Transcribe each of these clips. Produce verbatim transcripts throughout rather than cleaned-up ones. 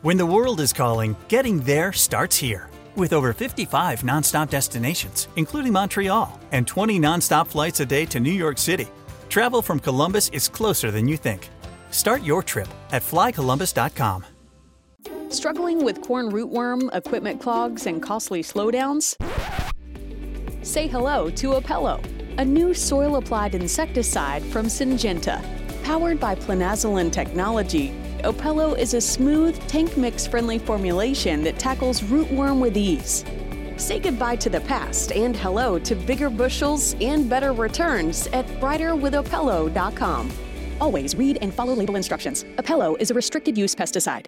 When the world is calling, getting there starts here. With over fifty-five nonstop destinations, including Montreal, and twenty nonstop flights a day to New York City, travel from Columbus is closer than you think. Start your trip at fly columbus dot com. Struggling with corn rootworm, equipment clogs, and costly slowdowns? Say hello to Apello, a new soil-applied insecticide from Syngenta. Powered by planazoline technology, Apello is a smooth, tank mix-friendly formulation that tackles rootworm with ease. Say goodbye to the past and hello to bigger bushels and better returns at brighter with apello dot com. Always read and follow label instructions. Apello is a restricted-use pesticide.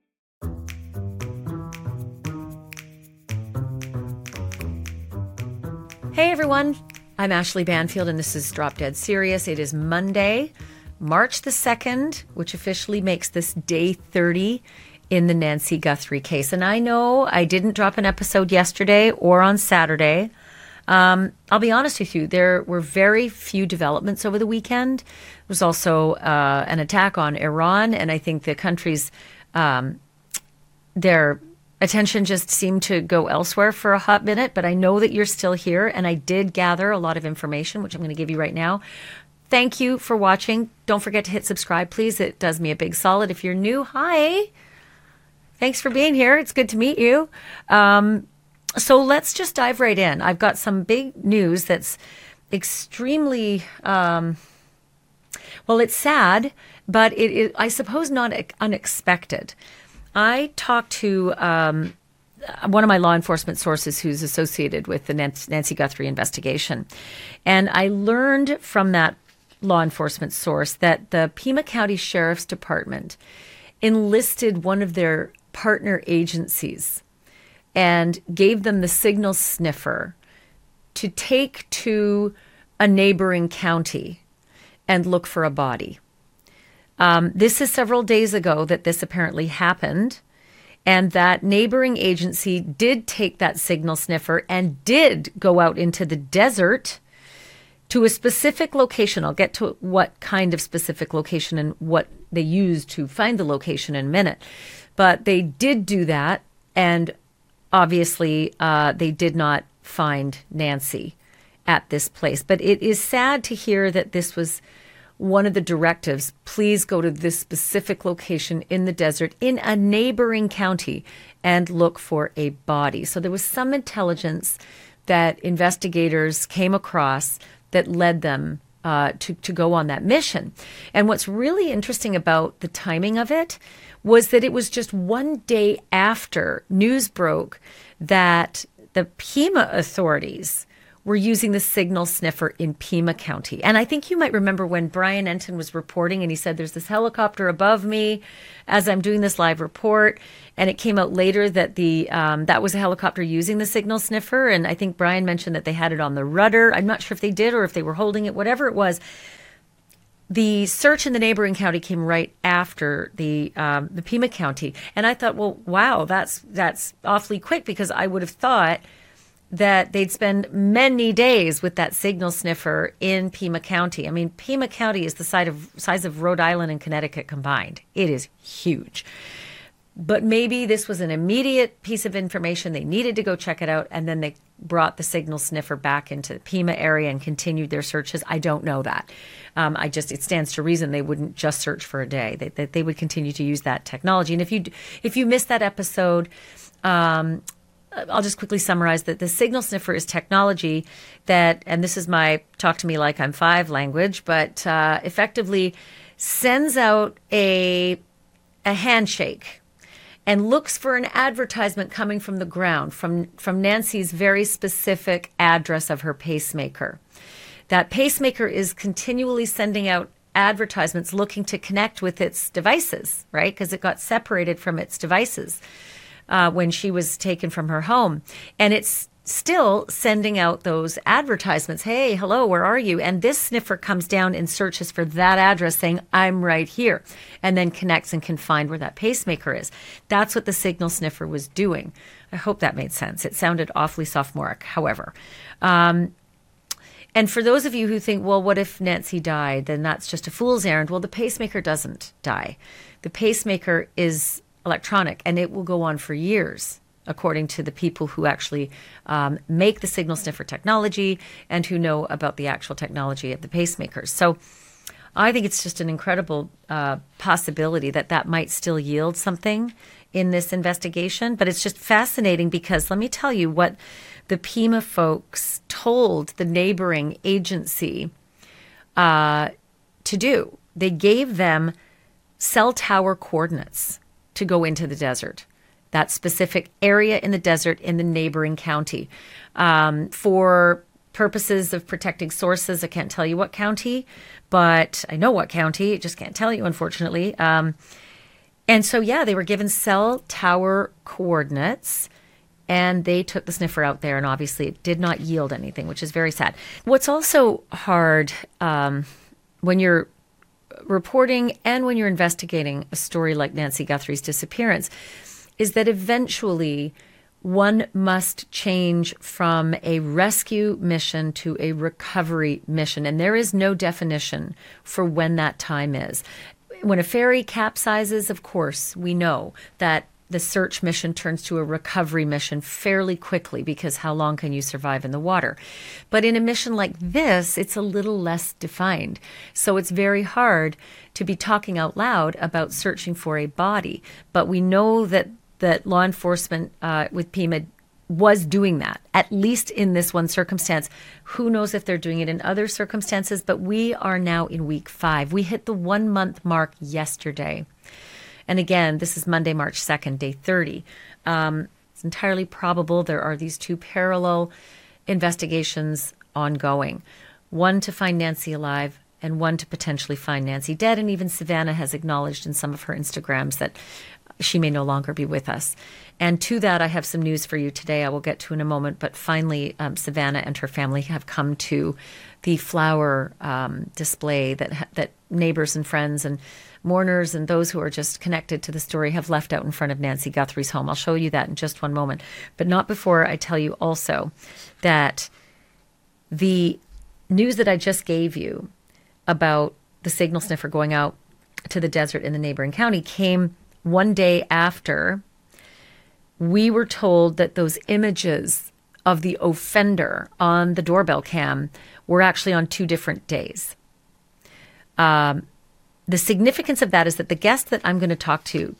Hey everyone, I'm Ashley Banfield and this is Drop Dead Serious. It is Monday, March the second, which officially makes this day thirty in the Nancy Guthrie case. And I know I didn't drop an episode yesterday or on Saturday. Um, I'll be honest with you, there were very few developments over the weekend. There was also uh, an attack on Iran, and I think the country's, um, their attention just seemed to go elsewhere for a hot minute. But I know that you're still here, and I did gather a lot of information, which I'm going to give you right now. Thank you for watching. Don't forget to hit subscribe, please. It does me a big solid. If you're new, hi. Thanks for being here. It's good to meet you. Um, so let's just dive right in. I've got some big news that's extremely, um, well, it's sad, but it is, I suppose, not unexpected. I talked to um, one of my law enforcement sources who's associated with the Nancy Guthrie investigation, and I learned from that law enforcement source that the Pima County Sheriff's Department enlisted one of their partner agencies and gave them the signal sniffer to take to a neighboring county and look for a body. Um, this is several days ago that this apparently happened, and that neighboring agency did take that signal sniffer and did go out into the desert to a specific location. I'll get to what kind of specific location and what they used to find the location in a minute. But they did do that, and obviously uh, they did not find Nancy at this place. But it is sad to hear that this was one of the directives. Please go to this specific location in the desert in a neighboring county and look for a body. So there was some intelligence that investigators came across that led them uh, to, to go on that mission. And what's really interesting about the timing of it was that it was just one day after news broke that the Pima authorities were using the signal sniffer in Pima County. And I think you might remember when Brian Enton was reporting and he said, there's this helicopter above me as I'm doing this live report. And it came out later that the um, that was a helicopter using the signal sniffer. And I think Brian mentioned that they had it on the rudder. I'm not sure if they did or if they were holding it, whatever it was. The search in the neighboring county came right after the um, the Pima County. And I thought, well, wow, that's that's awfully quick, because I would have thought that they'd spend many days with that signal sniffer in Pima County. I mean, Pima County is the size of, size of Rhode Island and Connecticut combined. It is huge. But maybe this was an immediate piece of information. They needed to go check it out, and then they brought the signal sniffer back into the Pima area and continued their searches. I don't know that. Um, I just, it stands to reason they wouldn't just search for a day. They, they, they would continue to use that technology. And if you if you missed that episode, um, I'll just quickly summarize that the signal sniffer is technology that, and this is my talk to me like I'm five language, but uh, effectively sends out a a handshake and looks for an advertisement coming from the ground, from, from Nancy's very specific address of her pacemaker. That pacemaker is continually sending out advertisements looking to connect with its devices, right? Because it got separated from its devices uh, when she was taken from her home. And it's still sending out those advertisements. Hey, hello, where are you? And this sniffer comes down and searches for that address saying, I'm right here, and then connects and can find where that pacemaker is. That's what the signal sniffer was doing. I hope that made sense. It sounded awfully sophomoric, however. Um, and for those of you who think, well, what if Nancy died? Then that's just a fool's errand. Well, the pacemaker doesn't die. The pacemaker is electronic, and it will go on for years, according to the people who actually um, make the signal sniffer technology and who know about the actual technology of the pacemakers. So I think it's just an incredible uh, possibility that that might still yield something in this investigation. But it's just fascinating because let me tell you what the Pima folks told the neighboring agency uh, to do. They gave them cell tower coordinates to go into the desert, that specific area in the desert in the neighboring county. Um, for purposes of protecting sources, I can't tell you what county, but I know what county. I just can't tell you, unfortunately. Um, and so, yeah, they were given cell tower coordinates, and they took the sniffer out there, and obviously it did not yield anything, which is very sad. What's also hard um, when you're reporting and when you're investigating a story like Nancy Guthrie's disappearance is that eventually one must change from a rescue mission to a recovery mission. And there is no definition for when that time is. When a ferry capsizes, of course, we know that the search mission turns to a recovery mission fairly quickly because how long can you survive in the water? But in a mission like this, it's a little less defined. So it's very hard to be talking out loud about searching for a body. But we know that, that law enforcement uh, with Pima was doing that, at least in this one circumstance. Who knows if they're doing it in other circumstances, but we are now in week five. We hit the one month mark yesterday. And again, this is Monday, March second, day thirty. Um, it's entirely probable there are these two parallel investigations ongoing. One to find Nancy alive and one to potentially find Nancy dead. And even Savannah has acknowledged in some of her Instagrams that she may no longer be with us. And to that, I have some news for you today I will get to in a moment. But finally, um, Savannah and her family have come to the flower um, display that that neighbors and friends and mourners and those who are just connected to the story have left out in front of Nancy Guthrie's home. I'll show you that in just one moment. But not before I tell you also that the news that I just gave you about the signal sniffer going out to the desert in the neighboring county came one day after we were told that those images of the offender on the doorbell cam were actually on two different days. Um, the significance of that is that the guest that I'm going to talk to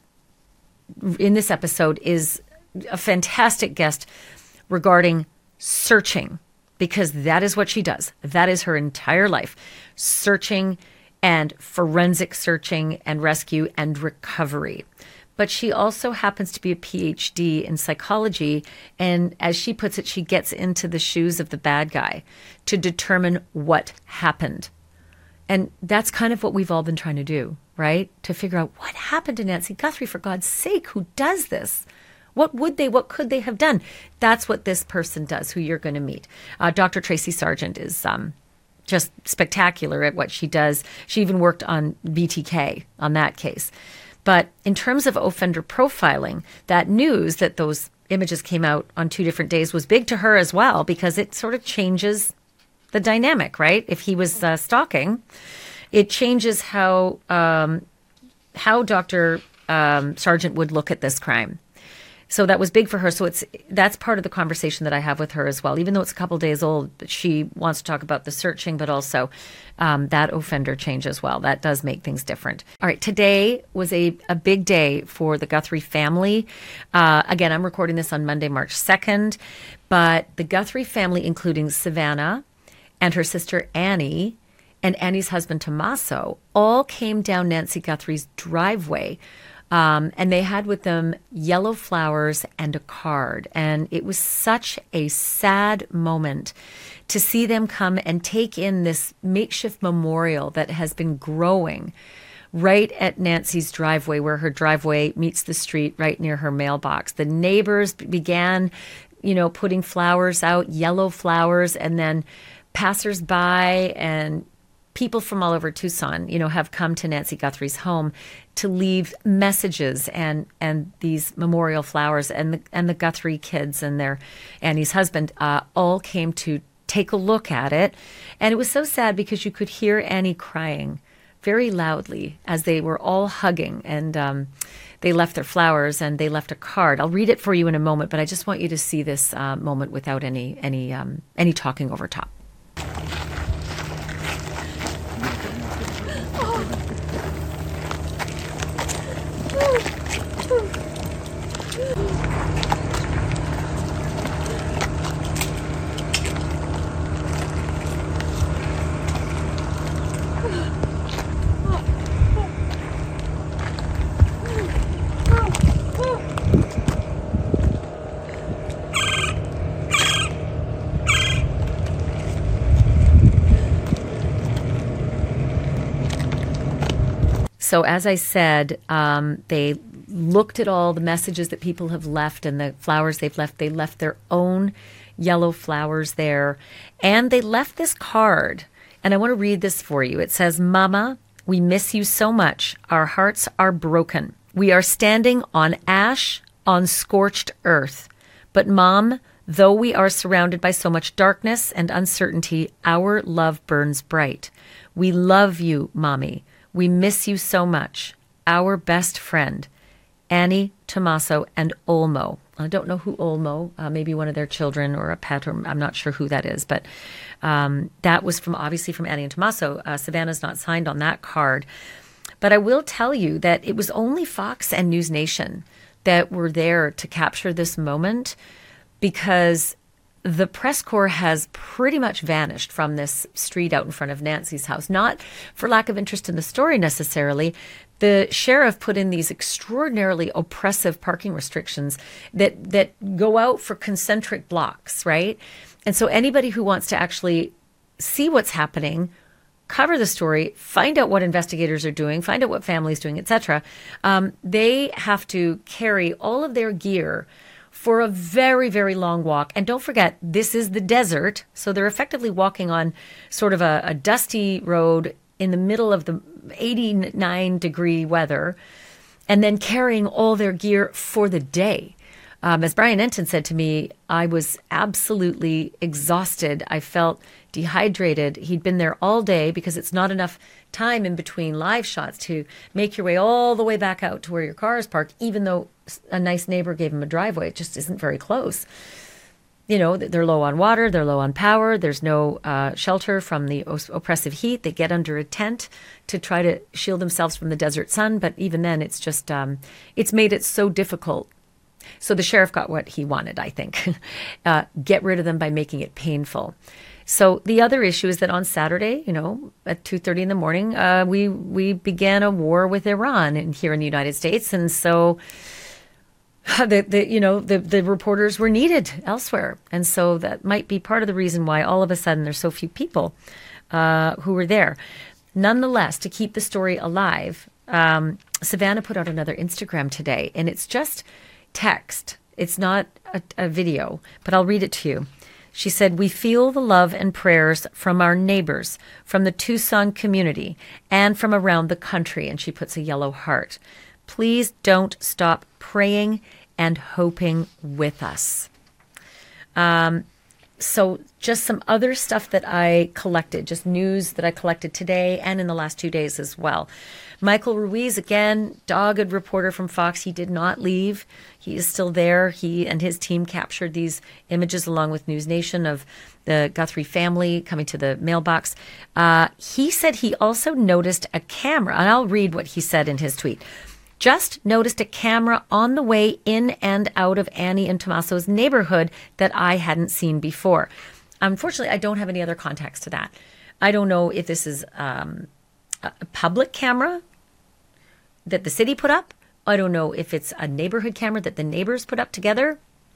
in this episode is a fantastic guest regarding searching, because that is what she does. That is her entire life, searching and forensic searching and rescue and recovery. But she also happens to be a P H D in psychology. And as she puts it, she gets into the shoes of the bad guy to determine what happened. And that's kind of what we've all been trying to do, right? To figure out what happened to Nancy Guthrie, for God's sake, who does this? What would they, what could they have done? That's what this person does, who you're going to meet. Uh, Doctor Tracy Sargent is um, just spectacular at what she does. She even worked on B T K on that case. But in terms of offender profiling, that news that those images came out on two different days was big to her as well, because it sort of changes the dynamic, right? If he was uh, stalking, it changes how um, how Doctor Um, Sargent would look at this crime. So that was big for her. So it's that's part of the conversation that I have with her as well. Even though it's a couple days old, she wants to talk about the searching, but also um, that offender change as well. That does make things different. All right, today was a, a big day for the Guthrie family. Uh, again, I'm recording this on Monday, March second, but the Guthrie family, including Savannah and her sister Annie and Annie's husband Tommaso, all came down Nancy Guthrie's driveway. Um, and they had with them yellow flowers and a card. And it was such a sad moment to see them come and take in this makeshift memorial that has been growing right at Nancy's driveway, where her driveway meets the street right near her mailbox. The neighbors began, you know, putting flowers out, yellow flowers, and then passersby and people from all over Tucson, you know, have come to Nancy Guthrie's home to leave messages and and these memorial flowers. And the and the Guthrie kids and their Annie's husband uh, all came to take a look at it. And it was so sad because you could hear Annie crying very loudly as they were all hugging, and um, they left their flowers and they left a card. I'll read it for you in a moment, but I just want you to see this uh, moment without any any um, any talking over top. So as I said, um, they looked at all the messages that people have left and the flowers they've left. They left their own yellow flowers there. And they left this card. And I want to read this for you. It says, "Mama, we miss you so much. Our hearts are broken. We are standing on ash, on scorched earth. But Mom, though we are surrounded by so much darkness and uncertainty, our love burns bright. We love you, Mommy. We miss you so much. Our best friend, Annie, Tommaso, and Olmo." I don't know who Olmo, uh, maybe one of their children or a pet, or I'm not sure who that is, but um, that was from obviously from Annie and Tommaso. Uh, Savannah's not signed on that card. But I will tell you that it was only Fox and News Nation that were there to capture this moment, because the press corps has pretty much vanished from this street out in front of Nancy's house, not for lack of interest in the story necessarily. The sheriff put in these extraordinarily oppressive parking restrictions that, that go out for concentric blocks, right? And so anybody who wants to actually see what's happening, cover the story, find out what investigators are doing, find out what families doing, et cetera, um, they have to carry all of their gear for a very, very long walk. And don't forget, this is the desert. So they're effectively walking on sort of a, a dusty road in the middle of the eighty-nine degree weather, and then carrying all their gear for the day. Um, as Brian Enton said to me, I was absolutely exhausted. I felt dehydrated. He'd been there all day because it's not enough time in between live shots to make your way all the way back out to where your car is parked, even though a nice neighbor gave him a driveway. It just isn't very close. You know, they're low on water, they're low on power, there's no uh, shelter from the os- oppressive heat. They get under a tent to try to shield themselves from the desert sun, but even then it's just, um, it's made it so difficult. So the sheriff got what he wanted, I think. uh, get rid of them by making it painful. So the other issue is that on Saturday, you know, at two thirty in the morning, uh, we we began a war with Iran in, here in the United States. And so the, the you know, the, the reporters were needed elsewhere. And so that might be part of the reason why all of a sudden there's so few people uh, who were there. Nonetheless, to keep the story alive, um, Savannah put out another Instagram today, and it's just text. It's not a, a video, but I'll read it to you. She said, "We feel the love and prayers from our neighbors, from the Tucson community, and from around the country." And she puts a yellow heart. "Please don't stop praying and hoping with us." Um, so just some other stuff that I collected, just news that I collected today and in the last two days as well. Michael Ruiz, again, dogged reporter from Fox. He did not leave. He is still there. He and his team captured these images along with News Nation of the Guthrie family coming to the mailbox. Uh, he said he also noticed a camera, and I'll read what he said in his tweet. "Just noticed a camera on the way in and out of Annie and Tommaso's neighborhood that I hadn't seen before." Unfortunately, I don't have any other context to that. I don't know if this is um, a public camera that the city put up. I don't know if it's a neighborhood camera that the neighbors put up together.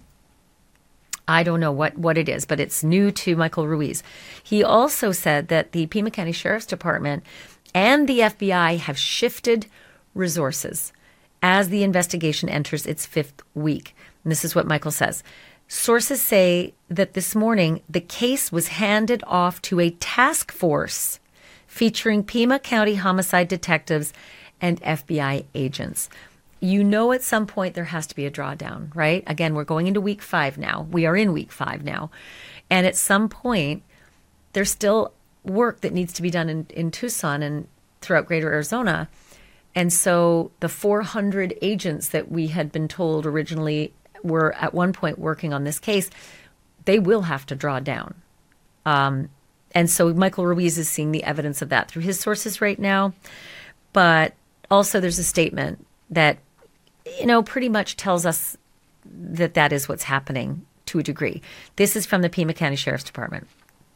I don't know what, what it is, but it's new to Michael Ruiz. He also said that the Pima County Sheriff's Department and the F B I have shifted resources as the investigation enters its fifth week. And this is what Michael says. "Sources say that this morning the case was handed off to a task force featuring Pima County homicide detectives and F B I agents." You know, at some point there has to be a drawdown, right? Again, we're going into week five now. We are in week five now. And at some point, there's still work that needs to be done in, in Tucson. And throughout greater Arizona. And so the four hundred agents that we had been told originally were at one point working on this case, they will have to draw down. Um, and so Michael Ruiz is seeing the evidence of that through his sources right now. But also there's a statement that, you know, pretty much tells us that that is what's happening to a degree. This is from the Pima County Sheriff's Department.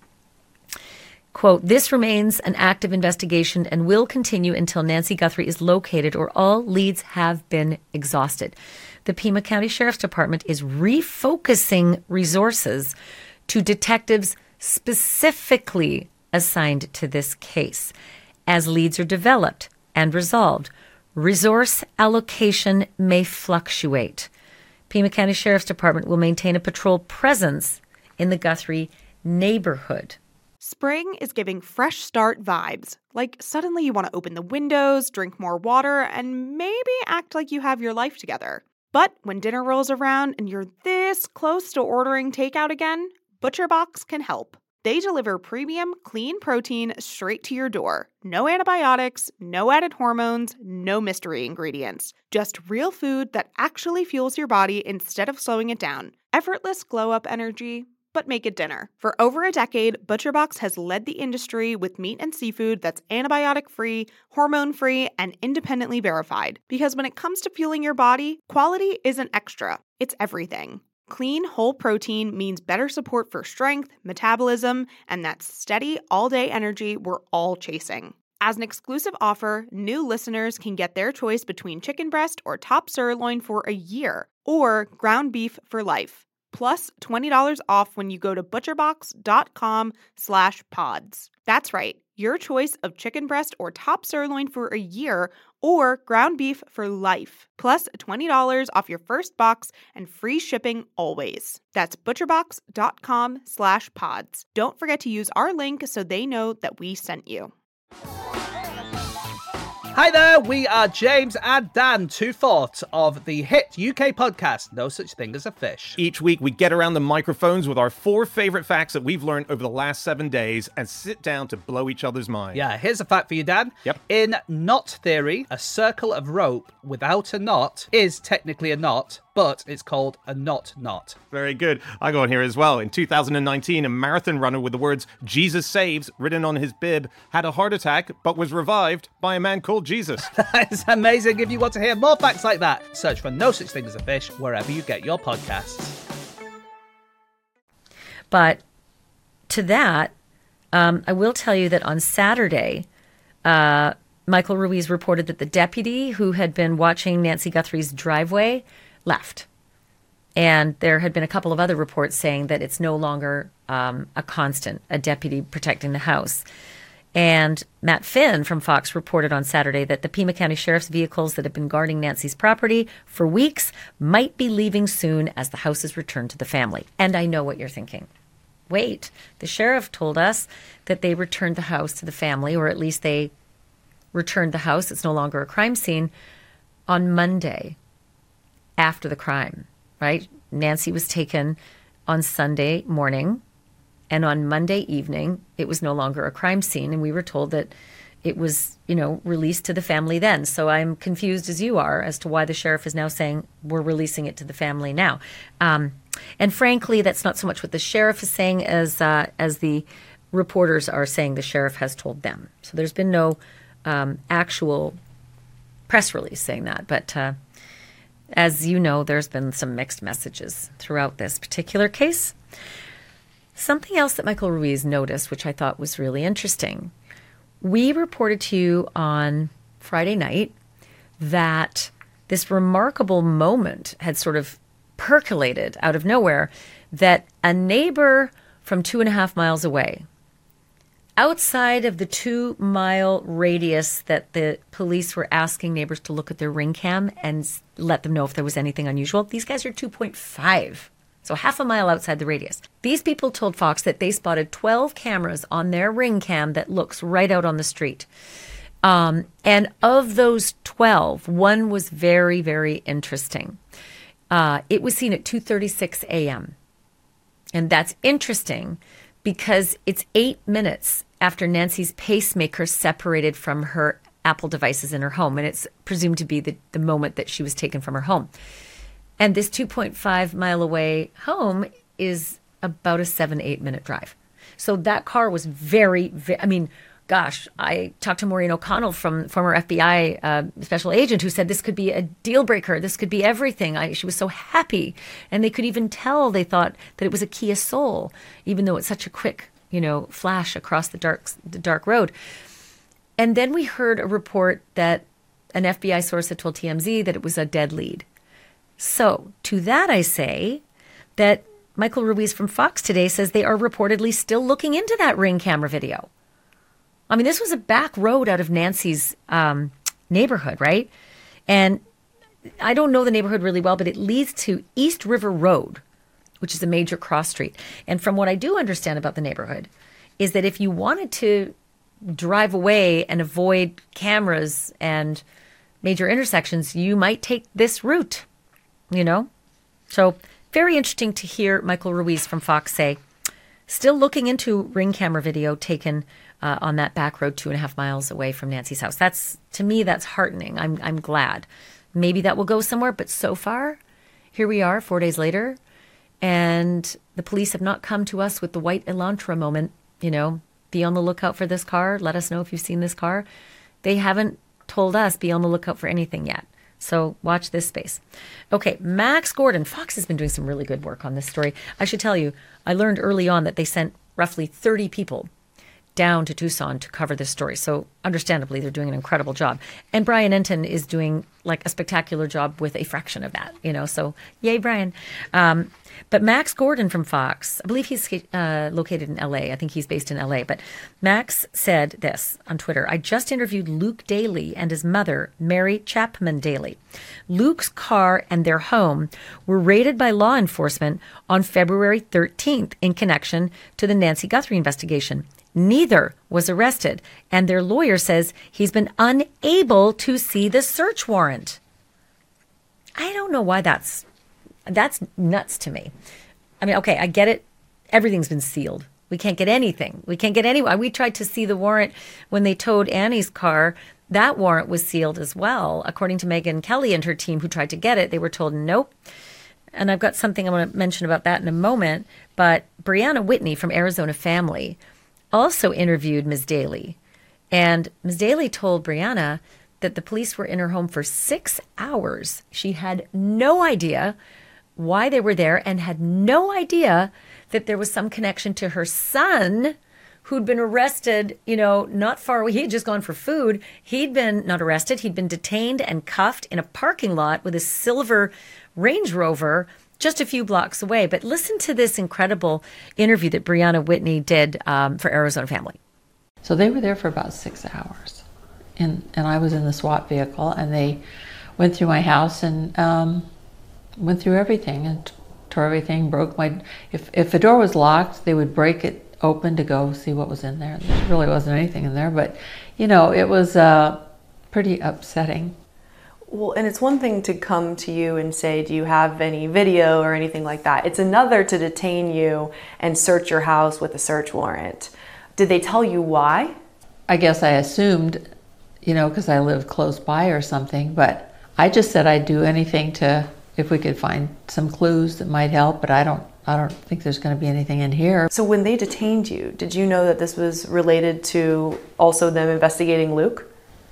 Quote, "This remains an active investigation and will continue until Nancy Guthrie is located or all leads have been exhausted. The Pima County Sheriff's Department is refocusing resources to detectives specifically assigned to this case. As leads are developed and resolved, resource allocation may fluctuate. Pima County Sheriff's Department will maintain a patrol presence in the Guthrie neighborhood." Spring is giving fresh start vibes. Like suddenly you want to open the windows, drink more water, and maybe act like you have your life together. But when dinner rolls around and you're this close to ordering takeout again, ButcherBox can help. They deliver premium, clean protein straight to your door. No antibiotics, no added hormones, no mystery ingredients. Just real food that actually fuels your body instead of slowing it down. Effortless glow-up energy, but make it dinner. For over a decade, ButcherBox has led the industry with meat and seafood that's antibiotic-free, hormone-free, and independently verified. Because when it comes to fueling your body, quality isn't extra, it's everything. Clean, whole protein means better support for strength, metabolism, and that steady, all-day energy we're all chasing. As an exclusive offer, new listeners can get their choice between chicken breast or top sirloin for a year, or ground beef for life. Plus twenty dollars off when you go to butcherbox.com slash pods. That's right, your choice of chicken breast or top sirloin for a year or ground beef for life. Plus twenty dollars off your first box and free shipping always. That's butcherbox.com slash pods. Don't forget to use our link so they know that we sent you. Hi there, we are James and Dan, two-fourths of the hit U K podcast, No Such Thing as a Fish. Each week, we get around the microphones with our four favorite facts that we've learned over the last seven days and sit down to blow each other's mind. Yeah, here's a fact for you, Dan. Yep. In knot theory, a circle of rope without a knot is technically a knot, but it's called a knot knot. Very good. I go on here as well. In two thousand nineteen, a marathon runner with the words "Jesus saves" written on his bib had a heart attack, but was revived by a man called Jesus. That is amazing. If you want to hear more facts like that, search for No Such Thing as a Fish wherever you get your podcasts. But to that, um, I will tell you that on Saturday, uh, Michael Ruiz reported that the deputy who had been watching Nancy Guthrie's driveway left. And there had been a couple of other reports saying that it's no longer um, a constant, a deputy protecting the house. And Matt Finn from Fox reported on Saturday that the Pima County Sheriff's vehicles that have been guarding Nancy's property for weeks might be leaving soon as the house is returned to the family. And I know what you're thinking. Wait, the sheriff told us that they returned the house to the family, or at least they returned the house. It's no longer a crime scene on Monday after the crime, right? Nancy was taken on Sunday morning. And on Monday evening, it was no longer a crime scene, and we were told that it was, you know, released to the family then. So I'm confused as you are as to why the sheriff is now saying we're releasing it to the family now. Um, and frankly, that's not so much what the sheriff is saying as uh, as the reporters are saying the sheriff has told them. So there's been no um, actual press release saying that. But uh, as you know, there's been some mixed messages throughout this particular case. Something else that Michael Ruiz noticed, which I thought was really interesting. We reported to you on Friday night that this remarkable moment had sort of percolated out of nowhere, that a neighbor from two and a half miles away, outside of the two-mile radius that the police were asking neighbors to look at their ring cam and let them know if there was anything unusual, these guys are two point five. So half a mile outside the radius. These people told Fox that they spotted twelve cameras on their ring cam that looks right out on the street. Um, and of those twelve, one was very, very interesting. Uh, it was seen at two thirty-six a.m. And that's interesting because it's eight minutes after Nancy's pacemaker separated from her Apple devices in her home, and it's presumed to be the, the moment that she was taken from her home. And this two point five mile away home is about a seven, eight minute drive. So that car was very, very I mean, gosh, I talked to Maureen O'Connell, from former F B I uh, special agent, who said this could be a deal breaker. This could be everything. I, she was so happy. And they could even tell they thought that it was a Kia Soul, even though it's such a quick, you know, flash across the dark, the dark road. And then we heard a report that an F B I source had told T M Z that it was a dead lead. So to that I say that Michael Ruiz from Fox today says they are reportedly still looking into that Ring camera video. I mean, this was a back road out of Nancy's um, neighborhood, right? And I don't know the neighborhood really well, but it leads to East River Road, which is a major cross street. And from what I do understand about the neighborhood is that if you wanted to drive away and avoid cameras and major intersections, you might take this route, you know? So very interesting to hear Michael Ruiz from Fox say, still looking into Ring camera video taken Uh, on that back road two and a half miles away from Nancy's house. That's, to me, that's heartening. I'm I'm glad. Maybe that will go somewhere, but so far, here we are four days later, and the police have not come to us with the white Elantra moment, you know, be on the lookout for this car. Let us know if you've seen this car. They haven't told us be on the lookout for anything yet. So watch this space. Okay, Max Gordon. Fox has been doing some really good work on this story. I should tell you, I learned early on that they sent roughly thirty people down to Tucson to cover this story. So understandably, they're doing an incredible job. And Brian Enton is doing like a spectacular job with a fraction of that, you know, so yay, Brian. Um, but Max Gordon from Fox, I believe he's uh, located in L A. I think he's based in L A. But Max said this on Twitter: I just interviewed Luke Daly and his mother, Mary Chapman Daly. Luke's car and their home were raided by law enforcement on February thirteenth in connection to the Nancy Guthrie investigation. Neither was arrested, and their lawyer says he's been unable to see the search warrant. I don't know why that's that's nuts to me. I mean, okay, I get it. Everything's been sealed. We can't get anything. We can't get any. We tried to see the warrant when they towed Annie's car. That warrant was sealed as well. According to Megyn Kelly and her team who tried to get it, they were told nope. And I've got something I want to mention about that in a moment. But Brianna Whitney from Arizona Family also interviewed Miz Daly. And Miz Daly told Brianna that the police were in her home for six hours. She had no idea why they were there and had no idea that there was some connection to her son, who'd been arrested, you know, not far away. He had just gone for food. He'd been not arrested. He'd been detained and cuffed in a parking lot with a silver Range Rover just a few blocks away. But listen to this incredible interview that Brianna Whitney did um, for Arizona Family. So they were there for about six hours. And, and I was in the SWAT vehicle, and they went through my house and um, went through everything and tore everything, broke my... If, if a door was locked, they would break it open to go see what was in there. There really wasn't anything in there, but, you know, it was uh, pretty upsetting. Well, and it's one thing to come to you and say, do you have any video or anything like that? It's another to detain you and search your house with a search warrant. Did they tell you why? I guess I assumed, you know, because I lived close by or something, but I just said I'd do anything to, if we could find some clues that might help, but I don't, I don't think there's going to be anything in here. So when they detained you, did you know that this was related to also them investigating Luke?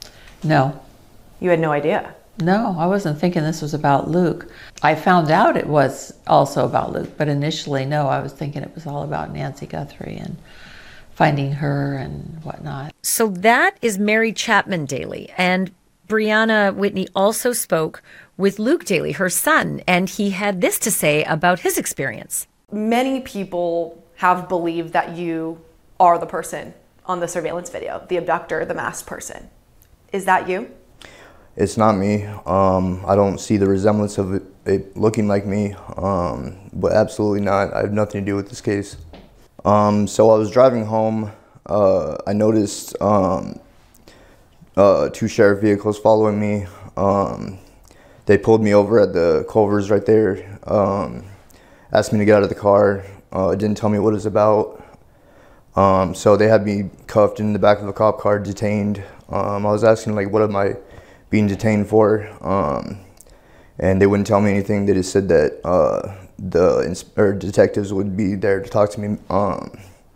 No. You had no idea? No, I wasn't thinking this was about Luke. I found out it was also about Luke, but initially, no, I was thinking it was all about Nancy Guthrie and finding her and whatnot. So that is Mary Chapman Daly. And Brianna Whitney also spoke with Luke Daly, her son, and he had this to say about his experience. Many people have believed that you are the person on the surveillance video, the abductor, the masked person. Is that you? It's not me. Um, I don't see the resemblance of it, it looking like me, um, but absolutely not. I have nothing to do with this case. Um, so I was driving home. Uh, I noticed um, uh, two sheriff vehicles following me. Um, they pulled me over at the Culvers right there, um, asked me to get out of the car, uh, didn't tell me what it was about. Um, so they had me cuffed in the back of a cop car, detained. Um, I was asking, like, what am I being detained for? Um, and they wouldn't tell me anything. They just said that uh, the ins- or detectives would be there to talk to me. Um,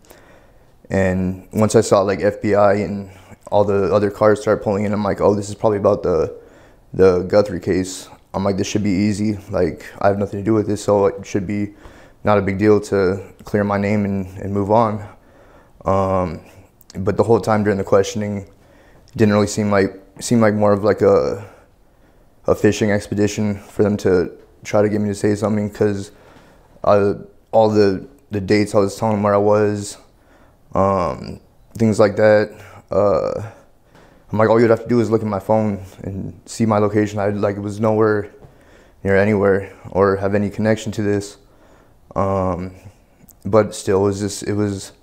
and once I saw, like, F B I and all the other cars start pulling in, I'm like, oh, this is probably about the the Guthrie case. I'm like, this should be easy. Like, I have nothing to do with this, so it should be not a big deal to clear my name and, and move on. Um, but the whole time during the questioning, didn't really seem like seem like more of like a a fishing expedition for them to try to get me to say something, because uh, all the the dates I was telling them where I was, um, things like that. Uh, I'm like, all you'd have to do is look at my phone and see my location. I like it was nowhere near anywhere or have any connection to this. Um, but still, it was just it was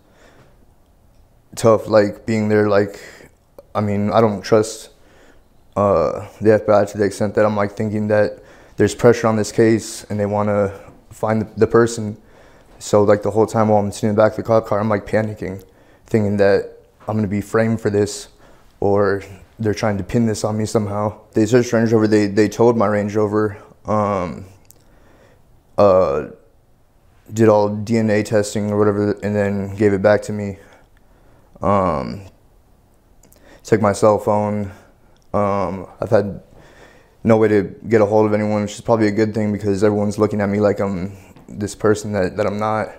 tough. Like being there. Like, I mean, I don't trust uh, the F B I to the extent that I'm like thinking that there's pressure on this case and they want to find the, the person. So like the whole time while I'm sitting in the back of the cop car, I'm like panicking, thinking that I'm gonna be framed for this, or they're trying to pin this on me somehow. They searched Range Rover. They they towed my Range Rover. Um, uh, did all D N A testing or whatever, and then gave it back to me. Um, took my cell phone. Um, I've had no way to get a hold of anyone, which is probably a good thing because everyone's looking at me like I'm this person that, that I'm not.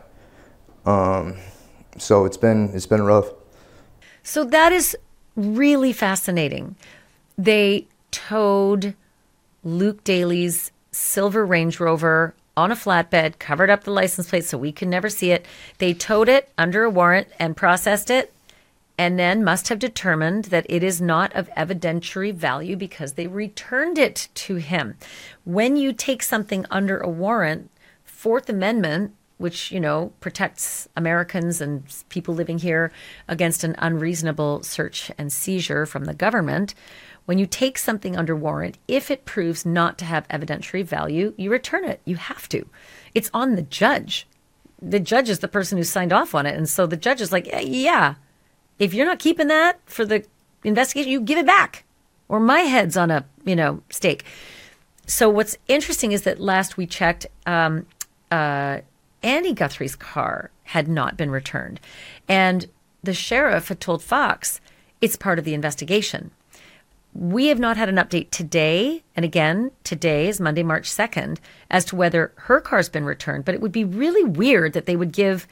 Um, so it's been it's been rough. So that is really fascinating. They towed Luke Daly's silver Range Rover on a flatbed, covered up the license plate so we could never see it. They towed it under a warrant and processed it, and then must have determined that it is not of evidentiary value because they returned it to him. When you take something under a warrant, Fourth Amendment, which, you know, protects Americans and people living here against an unreasonable search and seizure from the government, when you take something under warrant, if it proves not to have evidentiary value, you return it. You have to. It's on the judge. The judge is the person who signed off on it. And so the judge is like, yeah, if you're not keeping that for the investigation, you give it back, or my head's on a, you know, stake. So what's interesting is that last we checked, um, uh, Annie Guthrie's car had not been returned. And the sheriff had told Fox it's part of the investigation. We have not had an update today, and again, today is Monday, March second, as to whether her car's been returned. But it would be really weird that they would give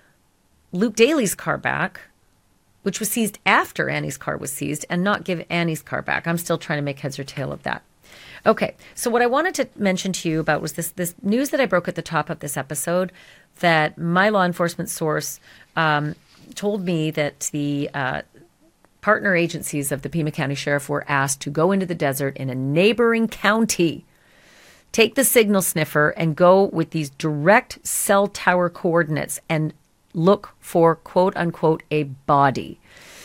Luke Daly's car back, which was seized after Annie's car was seized, and not give Annie's car back. I'm still trying to make heads or tail of that. Okay, so what I wanted to mention to you about was this this news that I broke at the top of this episode, that my law enforcement source um, told me that the uh, partner agencies of the Pima County Sheriff were asked to go into the desert in a neighboring county, take the signal sniffer, and go with these direct cell tower coordinates and look for, quote unquote, a body.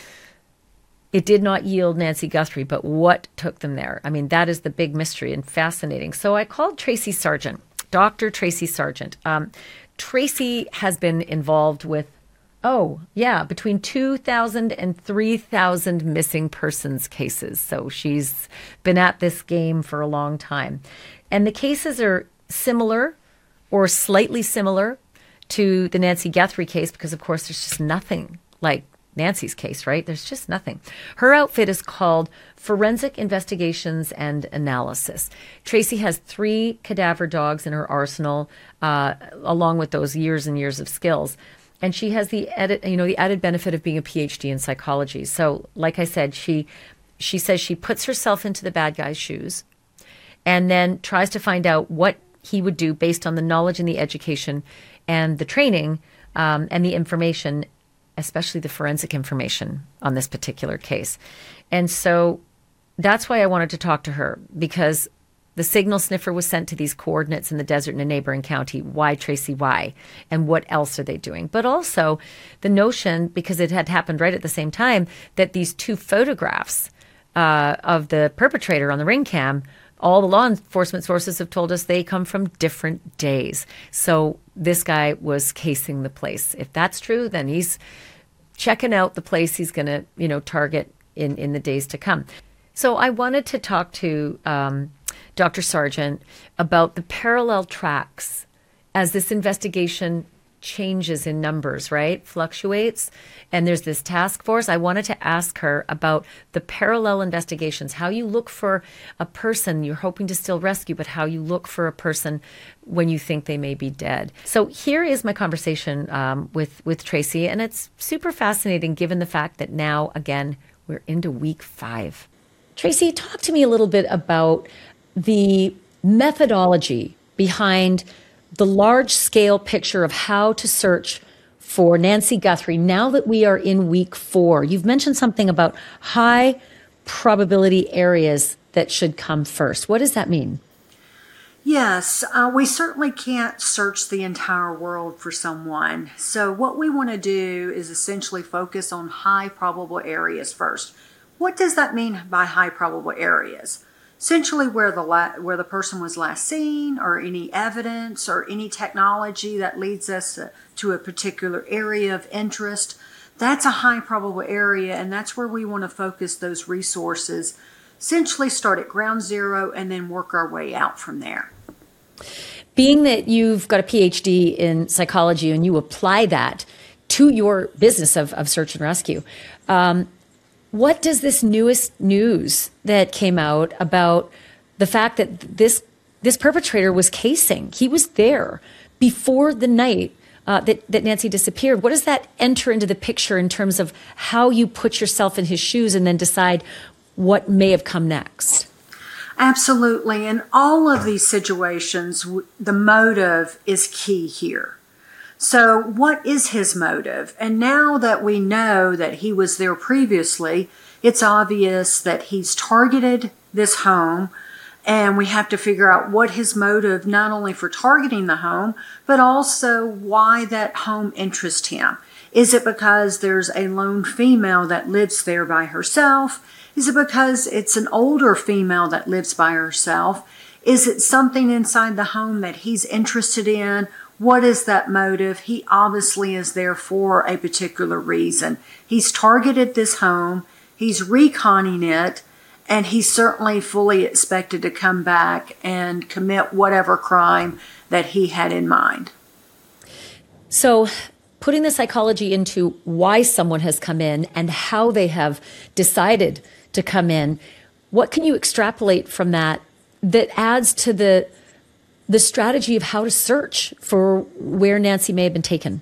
It did not yield Nancy Guthrie, but what took them there? I mean, that is the big mystery and fascinating. So I called Tracy Sargent, Doctor Tracy Sargent. Um, Tracy has been involved with, oh, yeah, between two thousand and three thousand missing persons cases. So she's been at this game for a long time. And the cases are similar or slightly similar to the Nancy Guthrie case because, of course, there's just nothing like Nancy's case, right? There's just nothing. Her outfit is called Forensic Investigations and Analysis. Tracy has three cadaver dogs in her arsenal, uh, along with those years and years of skills. And she has the edit, you know, the added benefit of being a P H D in psychology. So, like I said, she she says she puts herself into the bad guy's shoes and then tries to find out what he would do based on the knowledge and the education and the training um, and the information, especially the forensic information on this particular case. And so that's why I wanted to talk to her, because the signal sniffer was sent to these coordinates in the desert in a neighboring county. Why, Tracy, why? And what else are they doing? But also the notion, because it had happened right at the same time, that these two photographs uh, of the perpetrator on the ring cam, all the law enforcement sources have told us they come from different days. So this guy was casing the place. If that's true, then he's checking out the place he's going to, you know, target in, in the days to come. So I wanted to talk to um, Doctor Sargent about the parallel tracks as this investigation changes in numbers, right? Fluctuates. And there's this task force. I wanted to ask her about the parallel investigations, how you look for a person you're hoping to still rescue, but how you look for a person when you think they may be dead. So here is my conversation um, with, with Tracy, and it's super fascinating given the fact that now, again, we're into week five. Tracy, talk to me a little bit about the methodology behind the large-scale picture of how to search for Nancy Guthrie now that we are in week four. You've mentioned something about high probability areas that should come first. What does that mean? Yes, uh, we certainly can't search the entire world for someone. So what we want to do is essentially focus on high probable areas first. What does that mean by high probable areas? Essentially where the la- where the person was last seen, or any evidence or any technology that leads us uh, to a particular area of interest. That's a high probable area, and that's where we want to focus those resources. Essentially start at ground zero and then work our way out from there. Being that you've got a P H D in psychology and you apply that to your business of, of search and rescue, um, what does this newest news that came out about the fact that this this perpetrator was casing, he was there before the night uh, that, that Nancy disappeared, what does that enter into the picture in terms of how you put yourself in his shoes and then decide what may have come next? Absolutely. In all of these situations, the motive is key here. So what is his motive? And now that we know that he was there previously, it's obvious that he's targeted this home, and we have to figure out what his motive, not only for targeting the home, but also why that home interests him. Is it because there's a lone female that lives there by herself? Is it because it's an older female that lives by herself? Is it something inside the home that he's interested in? What is that motive? He obviously is there for a particular reason. He's targeted this home, he's reconning it, and he's certainly fully expected to come back and commit whatever crime that he had in mind. So putting the psychology into why someone has come in and how they have decided to come in, what can you extrapolate from that that adds to the the strategy of how to search for where Nancy may have been taken?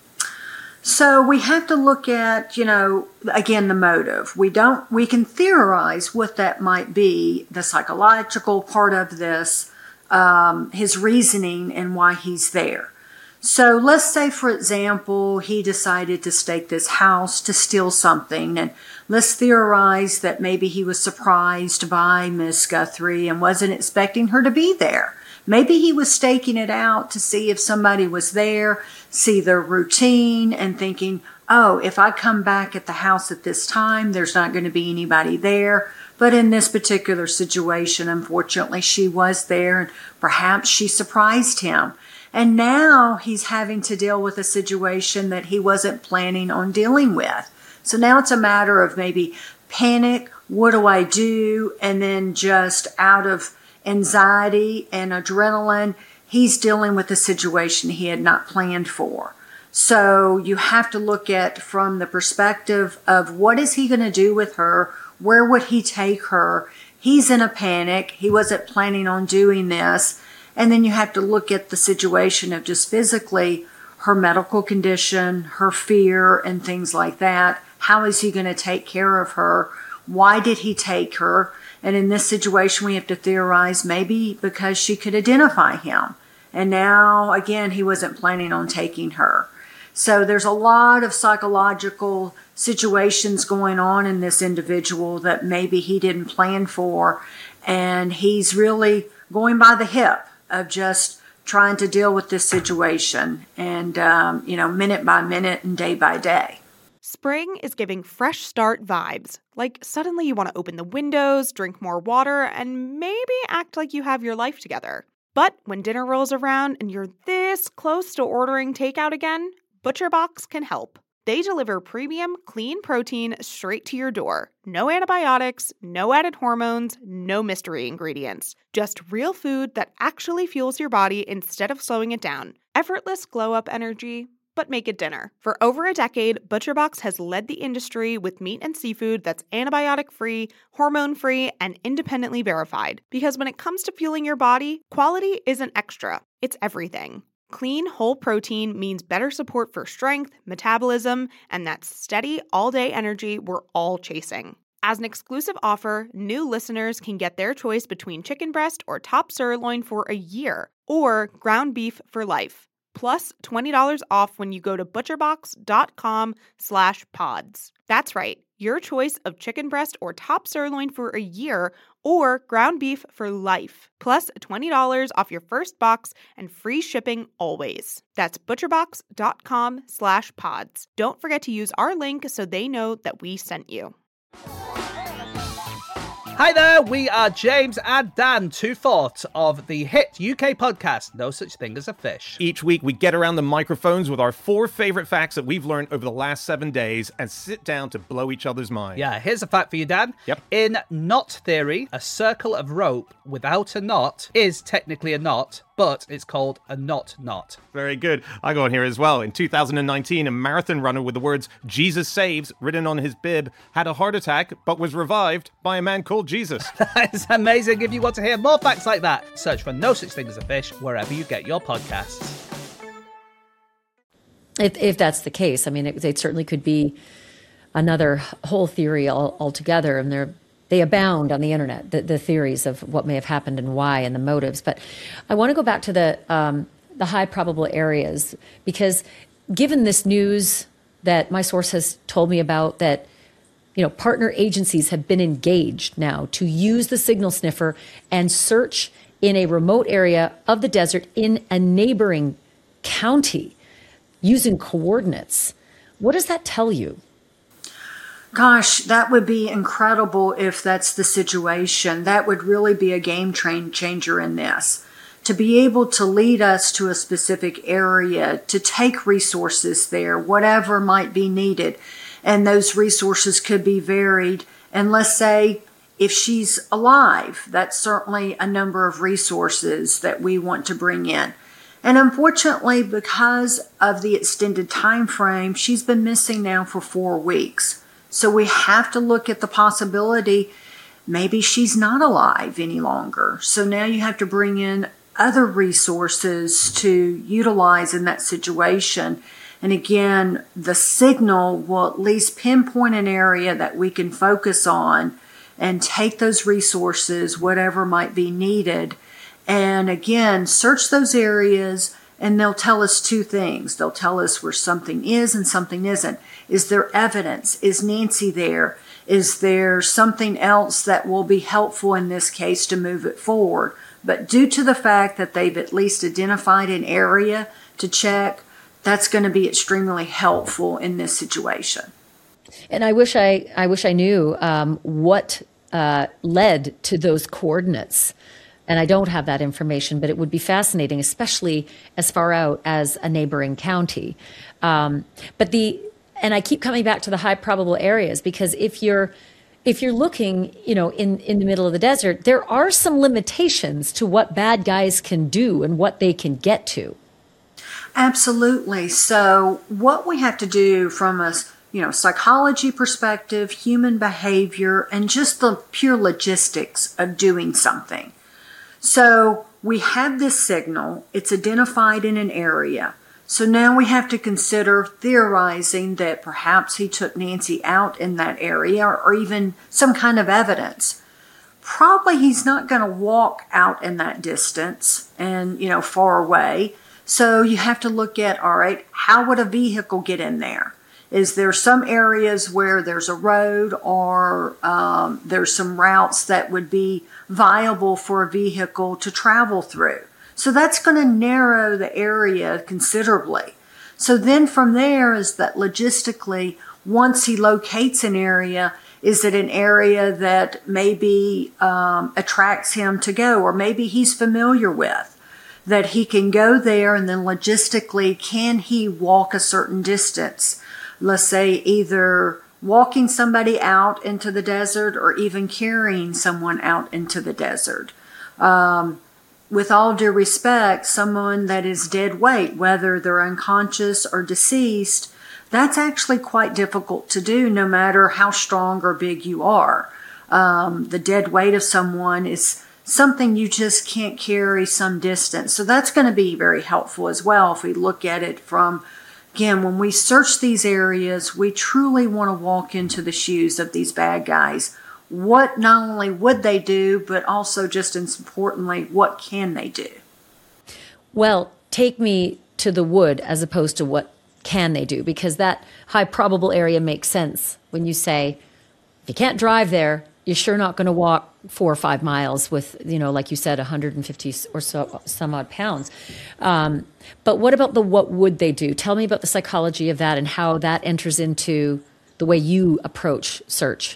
So we have to look at, you know, again, the motive. We don't, we can theorize what that might be, the psychological part of this, um, his reasoning and why he's there. So let's say, for example, he decided to stake this house to steal something, and let's theorize that maybe he was surprised by Miss Guthrie and wasn't expecting her to be there. Maybe he was staking it out to see if somebody was there, see their routine, and thinking, oh, if I come back at the house at this time, there's not going to be anybody there. But in this particular situation, unfortunately, she was there, and perhaps she surprised him. And now he's having to deal with a situation that he wasn't planning on dealing with. So now it's a matter of maybe panic, what do I do? And then just out of anxiety and adrenaline, he's dealing with a situation he had not planned for. So you have to look at from the perspective of what is he going to do with her? Where would he take her? He's in a panic. He wasn't planning on doing this. And then you have to look at the situation of just physically her medical condition, her fear, and things like that. How is he going to take care of her? Why did he take her? And in this situation, we have to theorize maybe because she could identify him. And now, again, he wasn't planning on taking her. So there's a lot of psychological situations going on in this individual that maybe he didn't plan for. And he's really going by the hip of just trying to deal with this situation and, um, you know, minute by minute and day by day. Spring is giving fresh start vibes. Like suddenly you want to open the windows, drink more water, and maybe act like you have your life together. But when dinner rolls around and you're this close to ordering takeout again, ButcherBox can help. They deliver premium, clean protein straight to your door. No antibiotics, no added hormones, no mystery ingredients. Just real food that actually fuels your body instead of slowing it down. Effortless glow-up energy, but make it dinner. For over a decade, ButcherBox has led the industry with meat and seafood that's antibiotic-free, hormone-free, and independently verified. Because when it comes to fueling your body, quality isn't extra, it's everything. Clean, whole protein means better support for strength, metabolism, and that steady, all-day energy we're all chasing. As an exclusive offer, new listeners can get their choice between chicken breast or top sirloin for a year, or ground beef for life. Plus twenty dollars off when you go to butcherbox.com slash pods. That's right, your choice of chicken breast or top sirloin for a year or ground beef for life. Plus twenty dollars off your first box and free shipping always. That's butcherbox.com slash pods. Don't forget to use our link so they know that we sent you. Hi there, we are James and Dan, two-fourths of the hit U K podcast, No Such Thing as a Fish. Each week, we get around the microphones with our four favorite facts that we've learned over the last seven days and sit down to blow each other's mind. Yeah, here's a fact for you, Dan. Yep. In knot theory, a circle of rope without a knot is technically a knot, but it's called a knot knot. Very good. I go on here as well. In two thousand nineteen, a marathon runner with the words "Jesus saves" written on his bib had a heart attack, but was revived by a man called Jesus. That is amazing. If you want to hear more facts like that, search for No Such Thing as a Fish wherever you get your podcasts. If, if that's the case, I mean, it, it certainly could be another whole theory all, altogether, and they're They abound on the internet, the, the theories of what may have happened and why and the motives. But I want to go back to the um, the high probable areas, because given this news that my source has told me about, that you know partner agencies have been engaged now to use the signal sniffer and search in a remote area of the desert in a neighboring county using coordinates. What does that tell you? Gosh, that would be incredible if that's the situation. That would really be a game train changer in this. To be able to lead us to a specific area, to take resources there, whatever might be needed. And those resources could be varied. And let's say if she's alive, that's certainly a number of resources that we want to bring in. And unfortunately, because of the extended time frame, she's been missing now for four weeks. So we have to look at the possibility maybe she's not alive any longer. So now you have to bring in other resources to utilize in that situation. And again, the signal will at least pinpoint an area that we can focus on and take those resources, whatever might be needed. And again, search those areas. And they'll tell us two things. They'll tell us where something is and something isn't. Is there evidence? Is Nancy there? Is there something else that will be helpful in this case to move it forward? But due to the fact that they've at least identified an area to check, that's going to be extremely helpful in this situation. And I wish I, I wish I knew um, what uh, led to those coordinates. And I don't have that information, but it would be fascinating, especially as far out as a neighboring county. Um, but the, and I keep coming back to the high probable areas, because if you're, if you're looking, you know, in, in the middle of the desert, there are some limitations to what bad guys can do and what they can get to. Absolutely. So what we have to do from a, you know, psychology perspective, human behavior, and just the pure logistics of doing something. So we have this signal, it's identified in an area. So now we have to consider theorizing that perhaps he took Nancy out in that area, or even some kind of evidence. Probably he's not going to walk out in that distance and, you know, far away. So you have to look at, all right, how would a vehicle get in there? Is there some areas where there's a road, or um, there's some routes that would be viable for a vehicle to travel through? So that's going to narrow the area considerably. So then from there is that logistically, once he locates an area, is it an area that maybe um, attracts him to go, or maybe he's familiar with, that he can go there, and then logistically, can he walk a certain distance? let's say either walking somebody out into the desert or even carrying someone out into the desert. Um, with all due respect, someone that is dead weight, whether they're unconscious or deceased, that's actually quite difficult to do no matter how strong or big you are. Um, the dead weight of someone is something you just can't carry some distance. So that's going to be very helpful as well if we look at it from, again, when we search these areas, we truly want to walk into the shoes of these bad guys. What not only would they do, but also just as importantly, what can they do? Well, take me to the wood as opposed to what can they do, because that high probable area makes sense when you say, if you can't drive there, you're sure not going to walk four or five miles with, you know, like you said, one hundred fifty or so some odd pounds. Um, but what about the what would they do? Tell me about the psychology of that and how that enters into the way you approach search.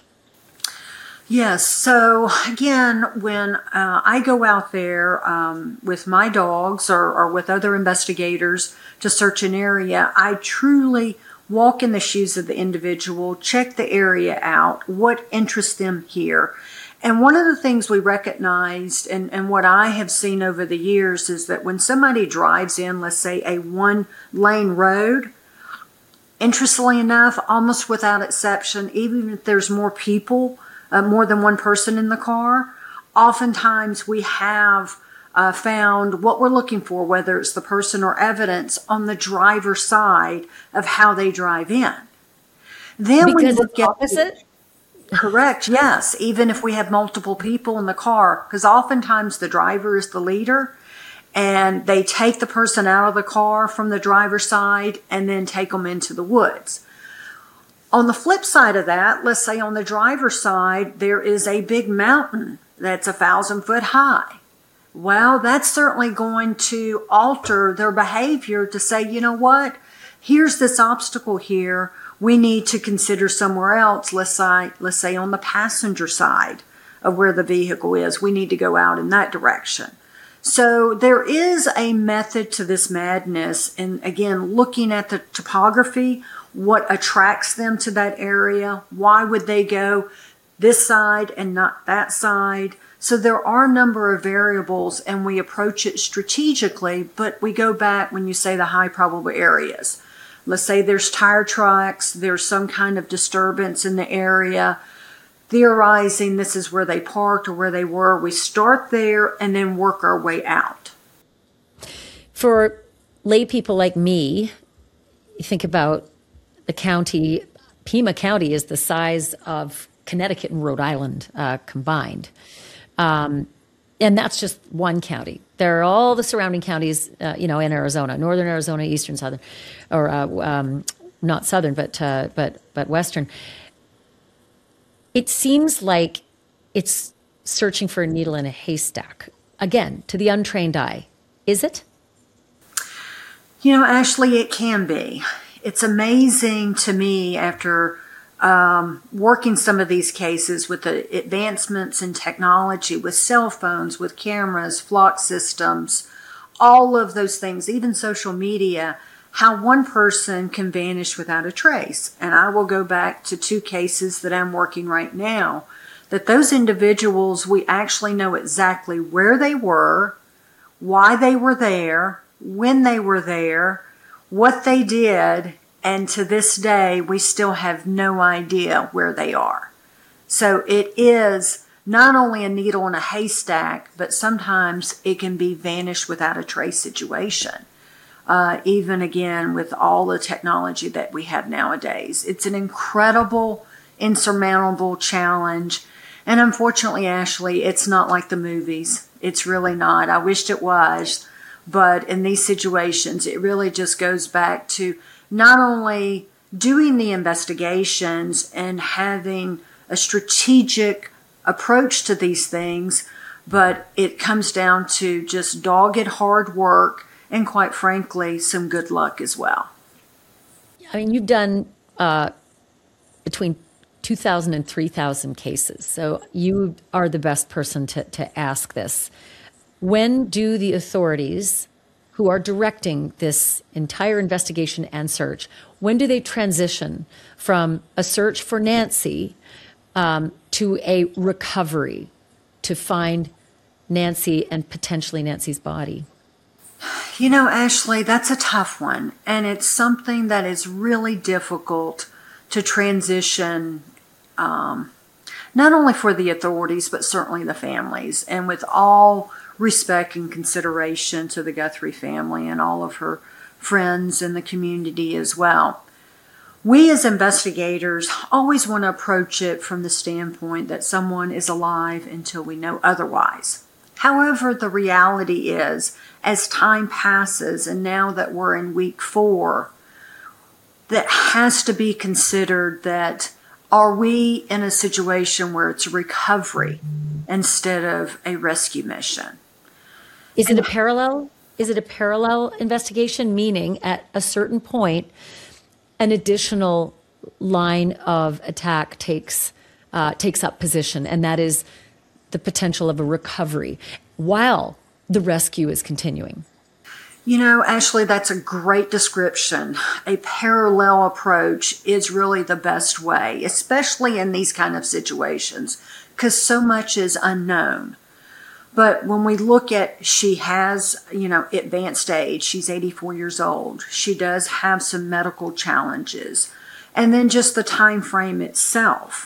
Yes. So again, when uh, I go out there um, with my dogs or, or with other investigators to search an area, I truly walk in the shoes of the individual, check the area out, what interests them here. And one of the things we recognized and, and what I have seen over the years is that when somebody drives in, let's say a one lane road, interestingly enough, almost without exception, even if there's more people, uh, more than one person in the car, oftentimes we have uh, found what we're looking for, whether it's the person or evidence, on the driver's side of how they drive in. Then because we look it's at opposite? The, correct, yes. Even if we have multiple people in the car, because oftentimes the driver is the leader, and they take the person out of the car from the driver's side and then take them into the woods. On the flip side of that, let's say on the driver's side, there is a big mountain that's a thousand foot high. Well, that's certainly going to alter their behavior to say, you know what, here's this obstacle here. We need to consider somewhere else. Let's say, let's say on the passenger side of where the vehicle is, we need to go out in that direction. So there is a method to this madness. And again, looking at the topography, what attracts them to that area, why would they go this side and not that side? So there are a number of variables, and we approach it strategically, but we go back when you say the high probable areas. Let's say there's tire tracks, there's some kind of disturbance in the area, theorizing this is where they parked or where they were. We start there and then work our way out. For lay people like me, you think about the county, Pima County is the size of Connecticut and Rhode Island uh, combined. Um, and that's just one county. There are all the surrounding counties, uh, you know, in Arizona, northern Arizona, eastern, southern, or uh, um, not southern, but uh, but but western. It seems like it's searching for a needle in a haystack. Again, to the untrained eye, is it? You know, Ashley, it can be. It's amazing to me after Um, working some of these cases with the advancements in technology, with cell phones, with cameras, flock systems, all of those things, even social media, how one person can vanish without a trace. And I will go back to two cases that I'm working right now, that those individuals, we actually know exactly where they were, why they were there, when they were there, what they did. And to this day, we still have no idea where they are. So it is not only a needle in a haystack, but sometimes it can be vanish without a trace situation. Uh, even again, with all the technology that we have nowadays. It's an incredible, insurmountable challenge. And unfortunately, Ashley, it's not like the movies. It's really not. I wished it was. But in these situations, it really just goes back to not only doing the investigations and having a strategic approach to these things, but it comes down to just dogged hard work and, quite frankly, some good luck as well. I mean, you've done uh, between two thousand and three thousand cases, so you are the best person to, to ask this. When do the authorities who are directing this entire investigation and search, when do they transition from a search for Nancy um, to a recovery to find Nancy and potentially Nancy's body? You know, Ashley, that's a tough one. And it's something that is really difficult to transition, um, not only for the authorities, but certainly the families. And with all respect and consideration to the Guthrie family and all of her friends in the community as well. We as investigators always want to approach it from the standpoint that someone is alive until we know otherwise. However, the reality is, as time passes, and now that we're in week four, that has to be considered that are we in a situation where it's a recovery instead of a rescue mission? Is it a parallel? Is it a parallel investigation? Meaning, at a certain point, an additional line of attack takes uh, takes up position, and that is the potential of a recovery while the rescue is continuing. You know, Ashley, that's a great description. A parallel approach is really the best way, especially in these kind of situations, because so much is unknown. But when we look at, she has, you know, advanced age, she's eighty-four years old. She does have some medical challenges. And then just the time frame itself.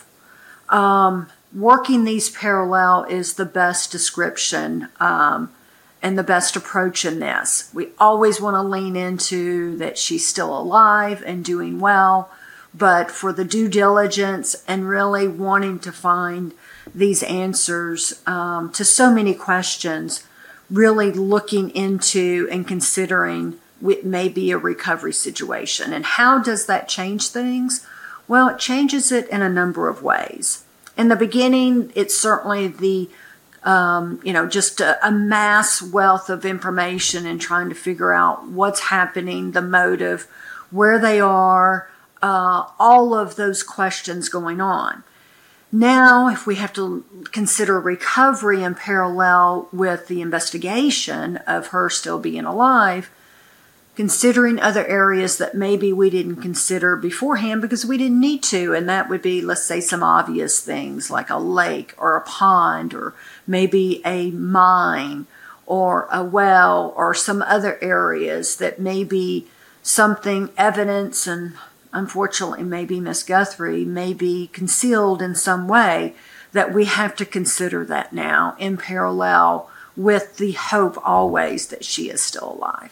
Um, working these parallel is the best description um, and the best approach in this. We always want to lean into that she's still alive and doing well, but for the due diligence and really wanting to find these answers um, to so many questions, really looking into and considering it may be a recovery situation. And how does that change things? Well, it changes it in a number of ways. In the beginning, it's certainly the, um, you know, just a, a mass wealth of information and trying to figure out what's happening, the motive, where they are, uh, all of those questions going on. Now, if we have to consider recovery in parallel with the investigation of her still being alive, considering other areas that maybe we didn't consider beforehand because we didn't need to, and that would be, let's say, some obvious things like a lake or a pond or maybe a mine or a well or some other areas that may be something, evidence, and unfortunately, maybe Miss Guthrie may be concealed in some way, that we have to consider that now in parallel with the hope always that she is still alive.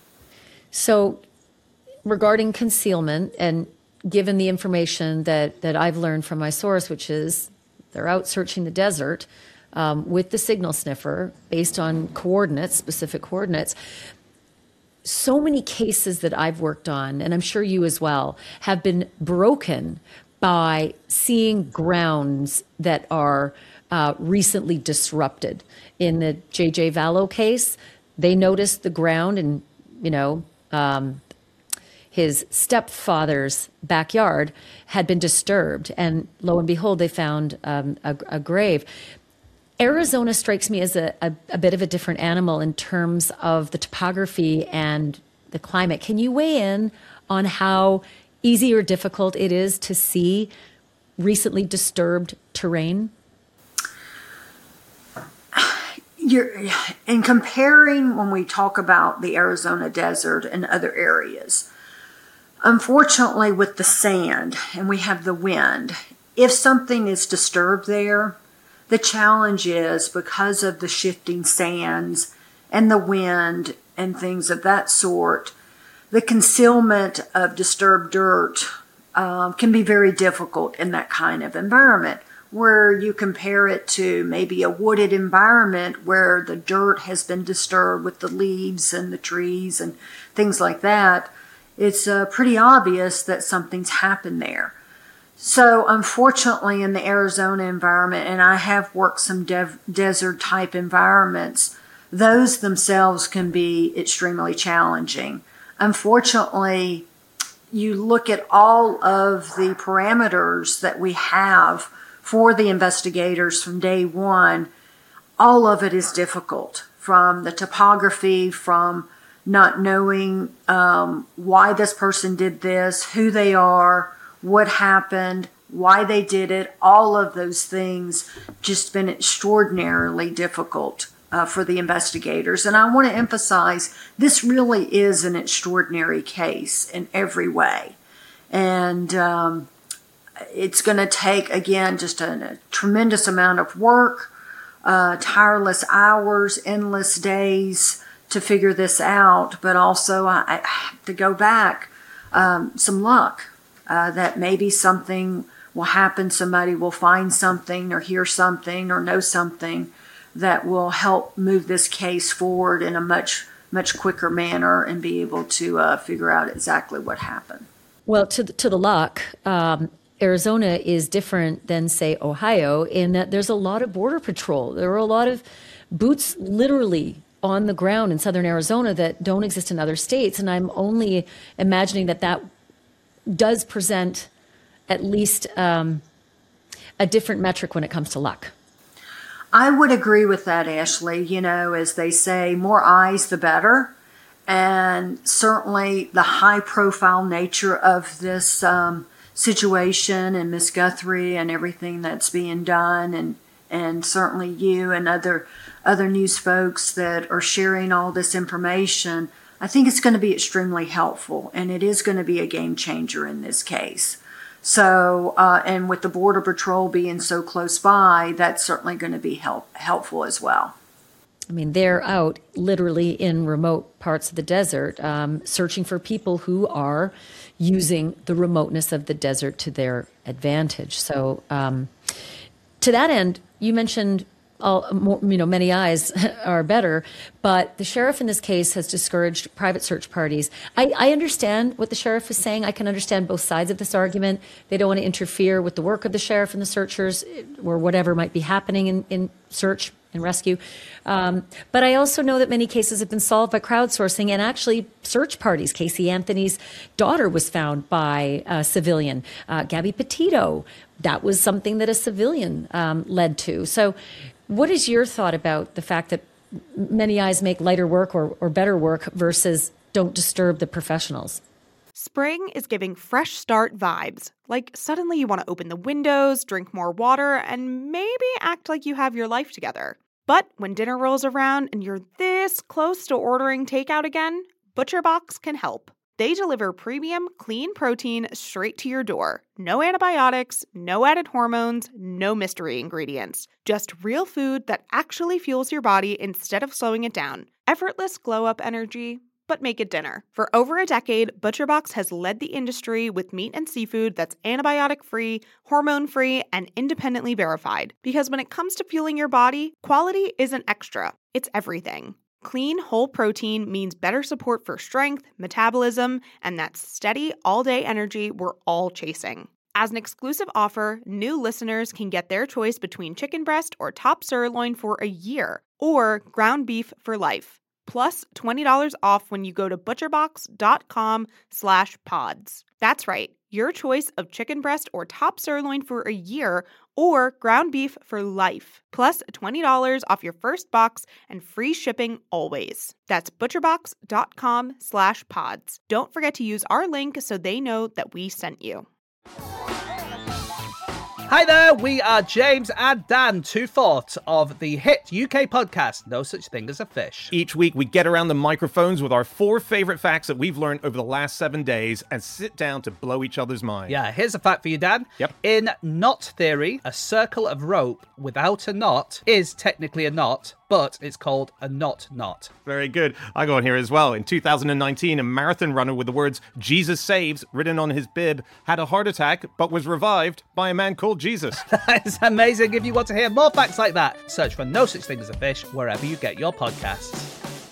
So regarding concealment, and given the information that, that I've learned from my source, which is they're out searching the desert um, with the signal sniffer based on coordinates, specific coordinates, so many cases that I've worked on, and I'm sure you as well, have been broken by seeing grounds that are uh, recently disrupted. In the J J Vallow case, they noticed the ground and, you know, um, his stepfather's backyard had been disturbed, and lo and behold, they found um, a, a grave. Arizona strikes me as a, a, a bit of a different animal in terms of the topography and the climate. Can you weigh in on how easy or difficult it is to see recently disturbed terrain? You're, in comparing when we talk about the Arizona desert and other areas, unfortunately with the sand and we have the wind, if something is disturbed there, the challenge is because of the shifting sands and the wind and things of that sort, the concealment of disturbed dirt um, can be very difficult in that kind of environment. Where you compare it to maybe a wooded environment where the dirt has been disturbed with the leaves and the trees and things like that, it's uh, pretty obvious that something's happened there. So unfortunately in the Arizona environment, and I have worked some dev- desert type environments, those themselves can be extremely challenging. Unfortunately, you look at all of the parameters that we have for the investigators from day one, all of it is difficult, from the topography, from not knowing um, why this person did this, who they are, what happened, why they did it. All of those things just been extraordinarily difficult uh, for the investigators. And I want to emphasize this really is an extraordinary case in every way. And um, it's going to take, again, just a, a tremendous amount of work, uh, tireless hours, endless days to figure this out. But also, I, I have to go back, um, some luck uh, that maybe something will happen. Somebody will find something or hear something or know something that will help move this case forward in a much, much quicker manner and be able to uh, figure out exactly what happened. Well, to the, to the luck, um, Arizona is different than, say, Ohio in that there's a lot of border patrol. There are a lot of boots literally on the ground in southern Arizona that don't exist in other states. And I'm only imagining that that does present at least um, a different metric when it comes to luck. I would agree with that, Ashley. You know, as they say, more eyes, the better. And certainly the high-profile nature of this um, situation and Miss Guthrie and everything that's being done, and and certainly you and other other news folks that are sharing all this information, I think it's going to be extremely helpful, and it is going to be a game changer in this case. So, uh, and with the Border Patrol being so close by, that's certainly going to be help, helpful as well. I mean, they're out literally in remote parts of the desert, um, searching for people who are using the remoteness of the desert to their advantage. So, um, to that end, you mentioned all, more, you know, many eyes are better, but the sheriff in this case has discouraged private search parties. I, I understand what the sheriff is saying. I can understand both sides of this argument. They don't want to interfere with the work of the sheriff and the searchers or whatever might be happening in, in search and rescue. Um, but I also know that many cases have been solved by crowdsourcing and actually search parties. Casey Anthony's daughter was found by a civilian. Uh, Gabby Petito, that was something that a civilian um, led to. So what is your thought about the fact that many eyes make lighter work or, or better work versus don't disturb the professionals? Spring is giving fresh start vibes. Like suddenly you want to open the windows, drink more water, and maybe act like you have your life together. But when dinner rolls around and you're this close to ordering takeout again, ButcherBox can help. They deliver premium, clean protein straight to your door. No antibiotics, no added hormones, no mystery ingredients. Just real food that actually fuels your body instead of slowing it down. Effortless glow-up energy, but make it dinner. For over a decade, ButcherBox has led the industry with meat and seafood that's antibiotic-free, hormone-free, and independently verified. Because when it comes to fueling your body, quality isn't extra, it's everything. Clean, whole protein means better support for strength, metabolism, and that steady, all-day energy we're all chasing. As an exclusive offer, new listeners can get their choice between chicken breast or top sirloin for a year, or ground beef for life. Plus twenty dollars off when you go to butcherbox.com slash pods. That's right, your choice of chicken breast or top sirloin for a year or ground beef for life. Plus twenty dollars off your first box and free shipping always. That's butcherbox.com slash pods. Don't forget to use our link so they know that we sent you. Hi there, we are James and Dan, two-fourths of the hit U K podcast, No Such Thing as a Fish. Each week, we get around the microphones with our four favorite facts that we've learned over the last seven days and sit down to blow each other's mind. Yeah, here's a fact for you, Dan. Yep. In knot theory, a circle of rope without a knot is technically a knot, but it's called a knot knot. Very good. I got on here as well. In two thousand nineteen, a marathon runner with the words Jesus Saves written on his bib had a heart attack but was revived by a man called Jesus. That's amazing. If you want to hear more facts like that, search for No Such Thing as a Fish wherever you get your podcasts.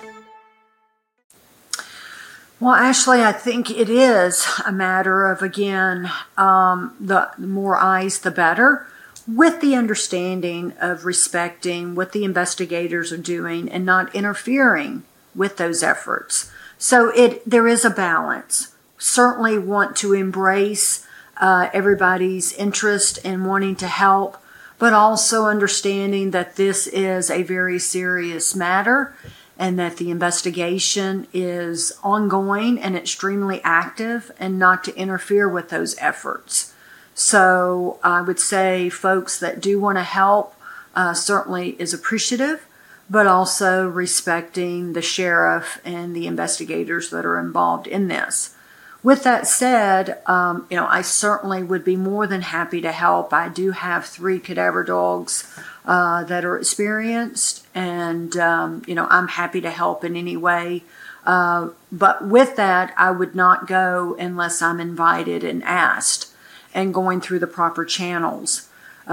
Well, Ashley, I think it is a matter of, again, um, the more eyes, the better, with the understanding of respecting what the investigators are doing and not interfering with those efforts. So it there is a balance. Certainly want to embrace uh, everybody's interest in wanting to help, but also understanding that this is a very serious matter and that the investigation is ongoing and extremely active, and not to interfere with those efforts. So I would say folks that do want to help uh, certainly is appreciative, but also respecting the sheriff and the investigators that are involved in this. With that said, um, you know, I certainly would be more than happy to help. I do have three cadaver dogs uh, that are experienced, and, um, you know, I'm happy to help in any way. Uh, but with that, I would not go unless I'm invited and asked, and going through the proper channels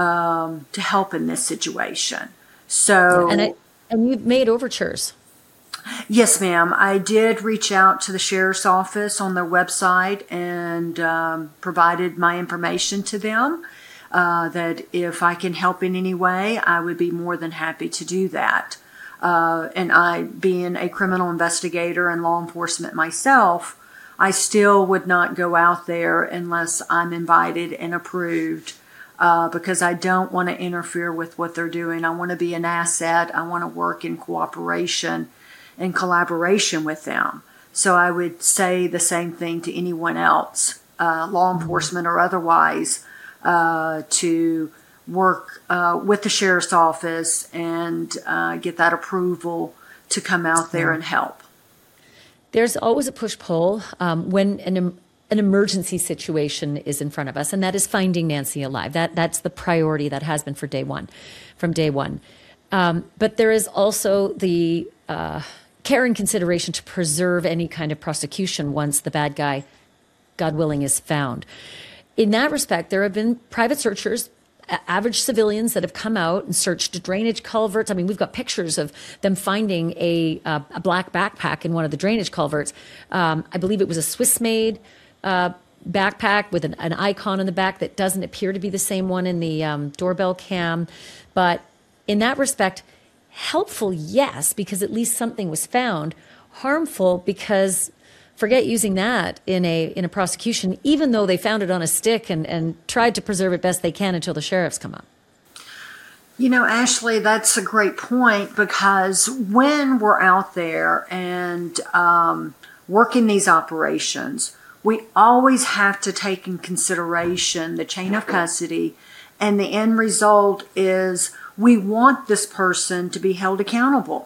um, to help in this situation. So, and, I, and you've made overtures. Yes, ma'am. I did reach out to the sheriff's office on their website and um, provided my information to them, uh, that if I can help in any way, I would be more than happy to do that. Uh, and I, being a criminal investigator and law enforcement myself, I still would not go out there unless I'm invited and approved, uh, because I don't want to interfere with what they're doing. I want to be an asset. I want to work in cooperation in collaboration with them. So I would say the same thing to anyone else, uh, law enforcement or otherwise, uh, to work uh, with the sheriff's office and uh, get that approval to come out there and help. There's always a push-pull um, when an an emergency situation is in front of us, and that is finding Nancy alive. That that's the priority. That has been for day one, from day one. Um, but there is also the uh, care and consideration to preserve any kind of prosecution once the bad guy, God willing, is found. In that respect, there have been private searchers, average civilians that have come out and searched drainage culverts. I mean, we've got pictures of them finding a, uh, a black backpack in one of the drainage culverts. Um, I believe it was a Swiss-made uh, backpack with an, an icon on the back that doesn't appear to be the same one in the um, doorbell cam. But in that respect, helpful, yes, because at least something was found. Harmful because forget using that in a in a prosecution, even though they found it on a stick and, and tried to preserve it best they can until the sheriffs come up. You know, Ashley, that's a great point, because when we're out there and um, working these operations, we always have to take in consideration the chain of custody, and the end result is we want this person to be held accountable.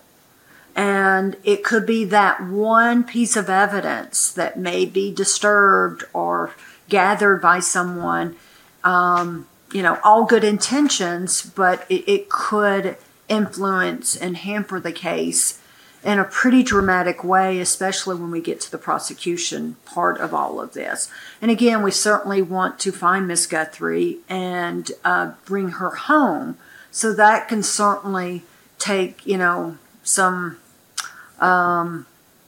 And it could be that one piece of evidence that may be disturbed or gathered by someone, um, you know, all good intentions, but it, it could influence and hamper the case in a pretty dramatic way, especially when we get to the prosecution part of all of this. And again, we certainly want to find Miss Guthrie and uh, bring her home. So that can certainly take, you know, some, um,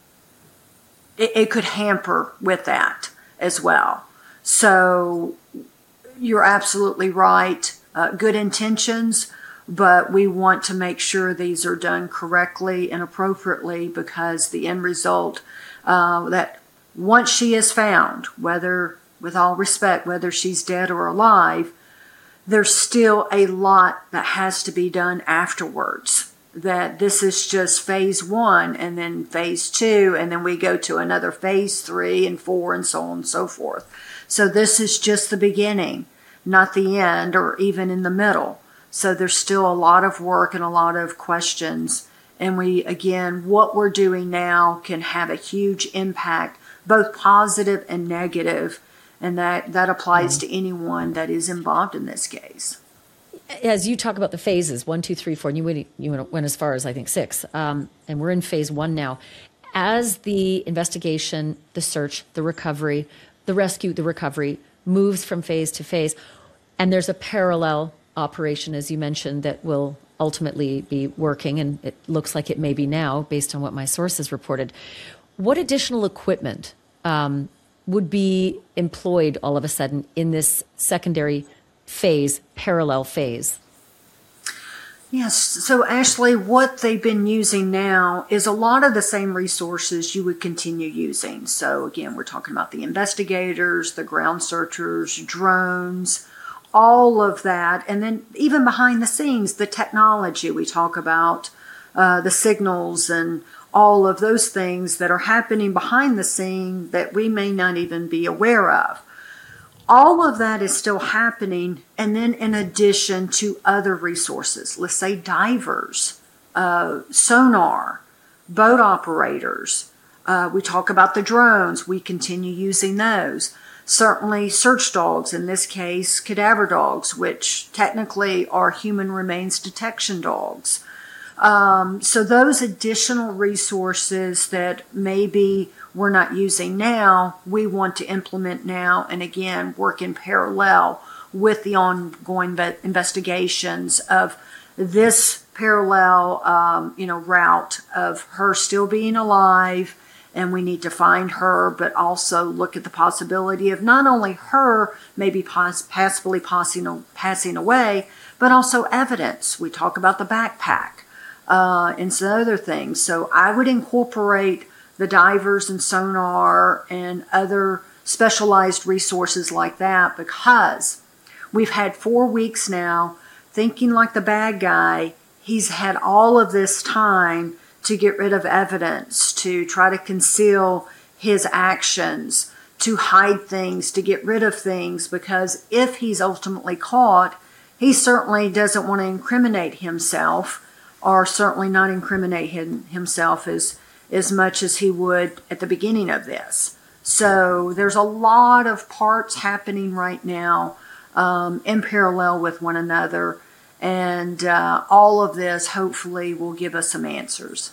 it, it could hamper with that as well. So you're absolutely right. Uh, good intentions, but we want to make sure these are done correctly and appropriately, because the end result, uh, that once she is found, whether, with all respect, whether she's dead or alive, there's still a lot that has to be done afterwards. That this is just phase one, and then phase two, and then we go to another phase three and four, and so on and so forth. So this is just the beginning, not the end, or even in the middle. So there's still a lot of work and a lot of questions. And we, again, what we're doing now can have a huge impact, both positive and negative. And that, that applies to anyone that is involved in this case. As you talk about the phases, one, two, three, four, and you went, you went as far as, I think, six, um, and we're in phase one now. As the investigation, the search, the recovery, the rescue, the recovery moves from phase to phase, and there's a parallel operation, as you mentioned, that will ultimately be working, and it looks like it may be now, based on what my sources reported. What additional equipment um, would be employed all of a sudden in this secondary phase, parallel phase? Yes. So, Ashley, what they've been using now is a lot of the same resources you would continue using. So, again, we're talking about the investigators, the ground searchers, drones, all of that. And then even behind the scenes, the technology we talk about, uh, the signals and all of those things that are happening behind the scene that we may not even be aware of. All of that is still happening, and then in addition to other resources, let's say divers, uh, sonar, boat operators. Uh, we talk about the drones. We continue using those. Certainly search dogs, in this case cadaver dogs, which technically are human remains detection dogs. Um, so those additional resources that maybe we're not using now, we want to implement now, and again, work in parallel with the ongoing investigations of this parallel, um, you know, route of her still being alive, and we need to find her, but also look at the possibility of not only her maybe poss- possibly passing, passing away, but also evidence. We talk about the backpack. Uh, and some other things. So I would incorporate the divers and sonar and other specialized resources like that, because we've had four weeks now thinking like the bad guy. He's had all of this time to get rid of evidence, to try to conceal his actions, to hide things, to get rid of things, because if he's ultimately caught, he certainly doesn't want to incriminate himself, or certainly not incriminate him, himself as, as much as he would at the beginning of this. So there's a lot of parts happening right now um, in parallel with one another, and uh, all of this hopefully will give us some answers.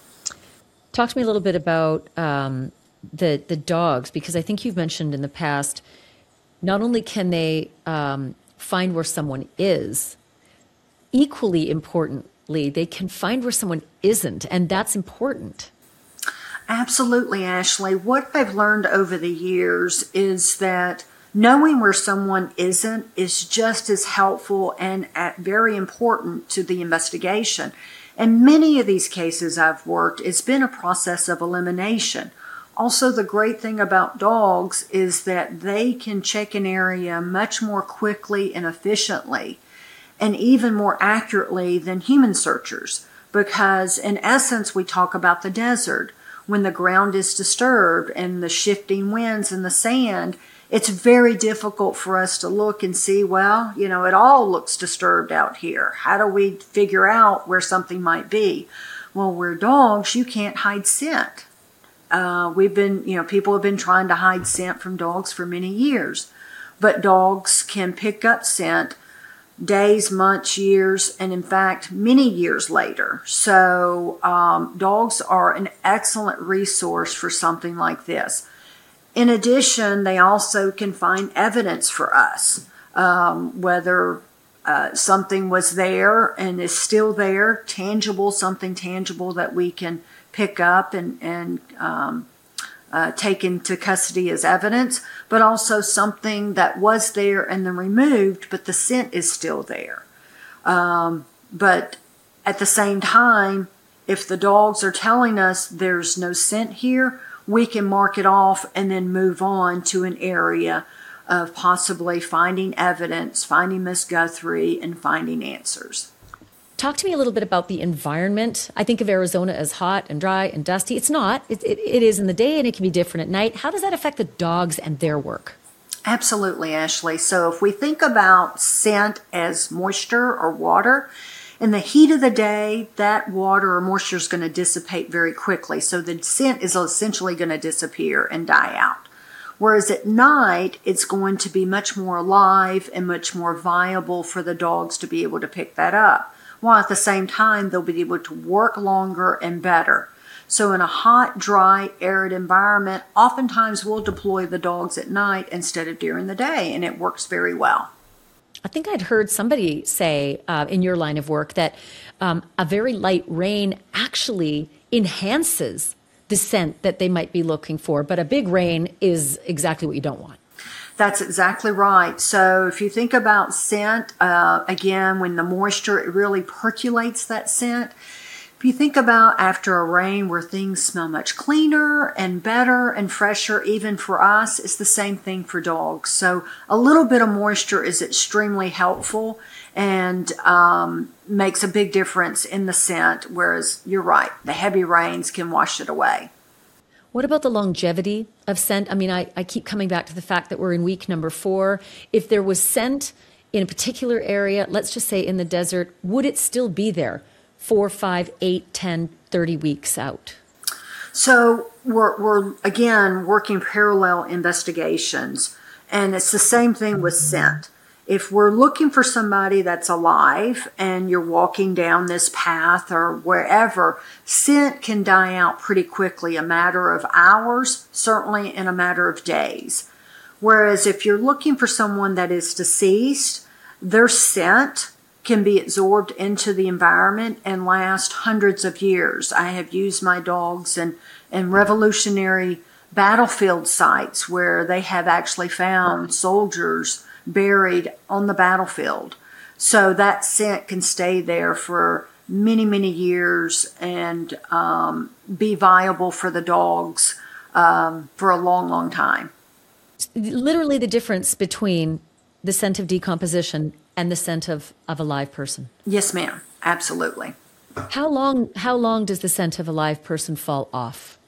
Talk to me a little bit about um, the, the dogs, because I think you've mentioned in the past, not only can they um, find where someone is, equally important, they can find where someone isn't, and that's important. Absolutely, Ashley. What I've learned over the years is that knowing where someone isn't is just as helpful and very important to the investigation. And many of these cases I've worked, it's been a process of elimination. Also, the great thing about dogs is that they can check an area much more quickly and efficiently, and even more accurately than human searchers, because in essence we talk about the desert. When the ground is disturbed and the shifting winds and the sand, it's very difficult for us to look and see, well, you know, it all looks disturbed out here. How do we figure out where something might be? Well, we're dogs, you can't hide scent. Uh, we've been, you know, people have been trying to hide scent from dogs for many years, but dogs can pick up scent days, months, years, and in fact, many years later. So um, dogs are an excellent resource for something like this. In addition, they also can find evidence for us, um, whether uh, something was there and is still there, tangible, something tangible that we can pick up and, and um, Uh, taken to custody as evidence, but also something that was there and then removed, but the scent is still there. Um, but at the same time, if the dogs are telling us there's no scent here, we can mark it off and then move on to an area of possibly finding evidence, finding Miss Guthrie, and finding answers. Talk to me a little bit about the environment. I think of Arizona as hot and dry and dusty. It's not. It, it, it is in the day, and it can be different at night. How does that affect the dogs and their work? Absolutely, Ashley. So if we think about scent as moisture or water, in the heat of the day, that water or moisture is going to dissipate very quickly. So the scent is essentially going to disappear and die out. Whereas at night, it's going to be much more alive and much more viable for the dogs to be able to pick that up, while at the same time, they'll be able to work longer and better. So in a hot, dry, arid environment, oftentimes we'll deploy the dogs at night instead of during the day, and it works very well. I think I'd heard somebody say uh, in your line of work that um, a very light rain actually enhances the scent that they might be looking for, but a big rain is exactly what you don't want. That's exactly right. So if you think about scent, uh, again, when the moisture, it really percolates that scent. If you think about after a rain where things smell much cleaner and better and fresher, even for us, it's the same thing for dogs. So a little bit of moisture is extremely helpful and um, makes a big difference in the scent, whereas you're right, the heavy rains can wash it away. What about the longevity of scent? I mean, I, I keep coming back to the fact that we're in week number four. If there was scent in a particular area, let's just say in the desert, would it still be there four, five, eight, ten, thirty weeks out? So we're, we're again, working parallel investigations, and it's the same thing with scent. If we're looking for somebody that's alive and you're walking down this path or wherever, scent can die out pretty quickly, a matter of hours, certainly in a matter of days. Whereas if you're looking for someone that is deceased, their scent can be absorbed into the environment and last hundreds of years. I have used my dogs in, in revolutionary battlefield sites where they have actually found soldiers buried on the battlefield. So that scent can stay there for many, many years and um, be viable for the dogs um, for a long, long time. Literally the difference between the scent of decomposition and the scent of, of a live person. Yes, ma'am. Absolutely. How long, how long does the scent of a live person fall off?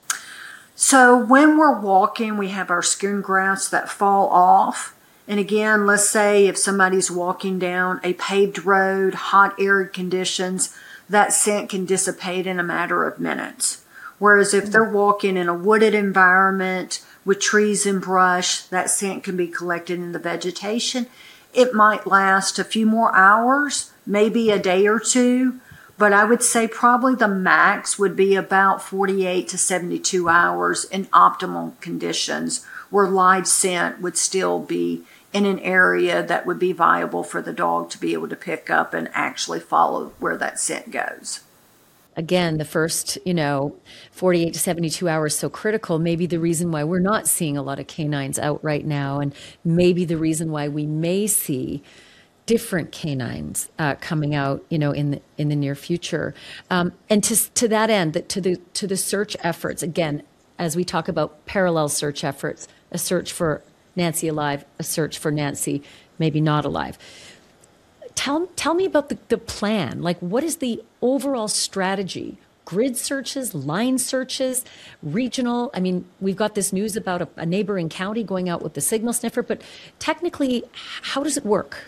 So when we're walking, we have our skin grafts that fall off. And again, let's say if somebody's walking down a paved road, hot, arid conditions, that scent can dissipate in a matter of minutes. Whereas if they're walking in a wooded environment with trees and brush, that scent can be collected in the vegetation. It might last a few more hours, maybe a day or two, but I would say probably the max would be about forty-eight to seventy-two hours in optimal conditions where live scent would still be in an area that would be viable for the dog to be able to pick up and actually follow where that scent goes. Again, the first, you know, forty-eight to seventy-two hours so critical. Maybe the reason why we're not seeing a lot of canines out right now, and maybe the reason why we may see different canines uh, coming out, you know, in the in the near future. Um, and to to that end, that to the to the search efforts again, as we talk about parallel search efforts, a search for Nancy alive, a search for Nancy maybe not alive. Tell, tell me about the, the plan. Like, what is the overall strategy? Grid searches, line searches, regional. I mean, we've got this news about a, a neighboring county going out with the signal sniffer, but technically, how does it work?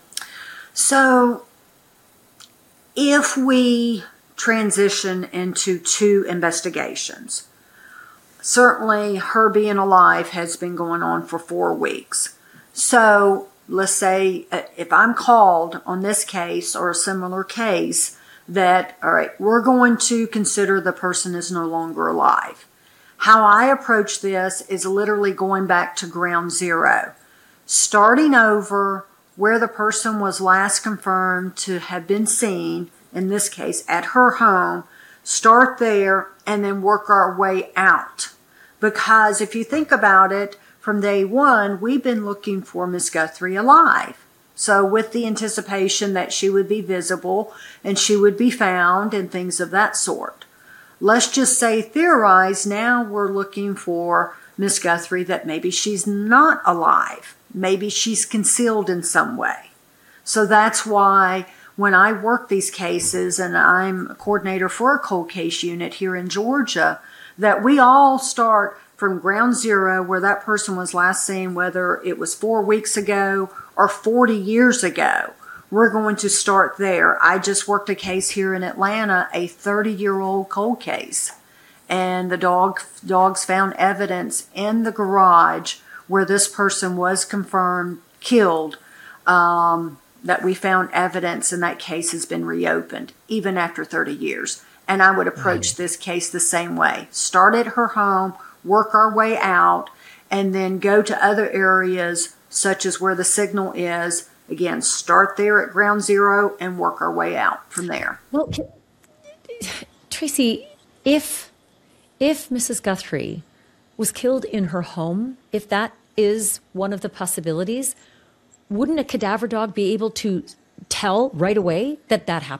So if we transition into two investigations, certainly her being alive has been going on for four weeks. So let's say if I'm called on this case or a similar case that, all right, we're going to consider the person is no longer alive. How I approach this is literally going back to ground zero, starting over where the person was last confirmed to have been seen, in this case at her home, start there and then work our way out. Because if you think about it, from day one, we've been looking for Miss Guthrie alive. So with the anticipation that she would be visible and she would be found and things of that sort. Let's just say theorize now we're looking for Miss Guthrie that maybe she's not alive. Maybe she's concealed in some way. So that's why when I work these cases, and I'm a coordinator for a cold case unit here in Georgia, that we all start from ground zero where that person was last seen, whether it was four weeks ago or forty years ago. We're going to start there. I just worked a case here in Atlanta, a thirty-year-old cold case. And the dog dogs found evidence in the garage where this person was confirmed killed, um, that we found evidence, and that case has been reopened, even after thirty years. And I would approach this case the same way. Start at her home, work our way out, and then go to other areas such as where the signal is. Again, start there at ground zero and work our way out from there. Well, can, Tracy, if if Missus Guthrie was killed in her home, if that is one of the possibilities, wouldn't a cadaver dog be able to tell right away that that happened?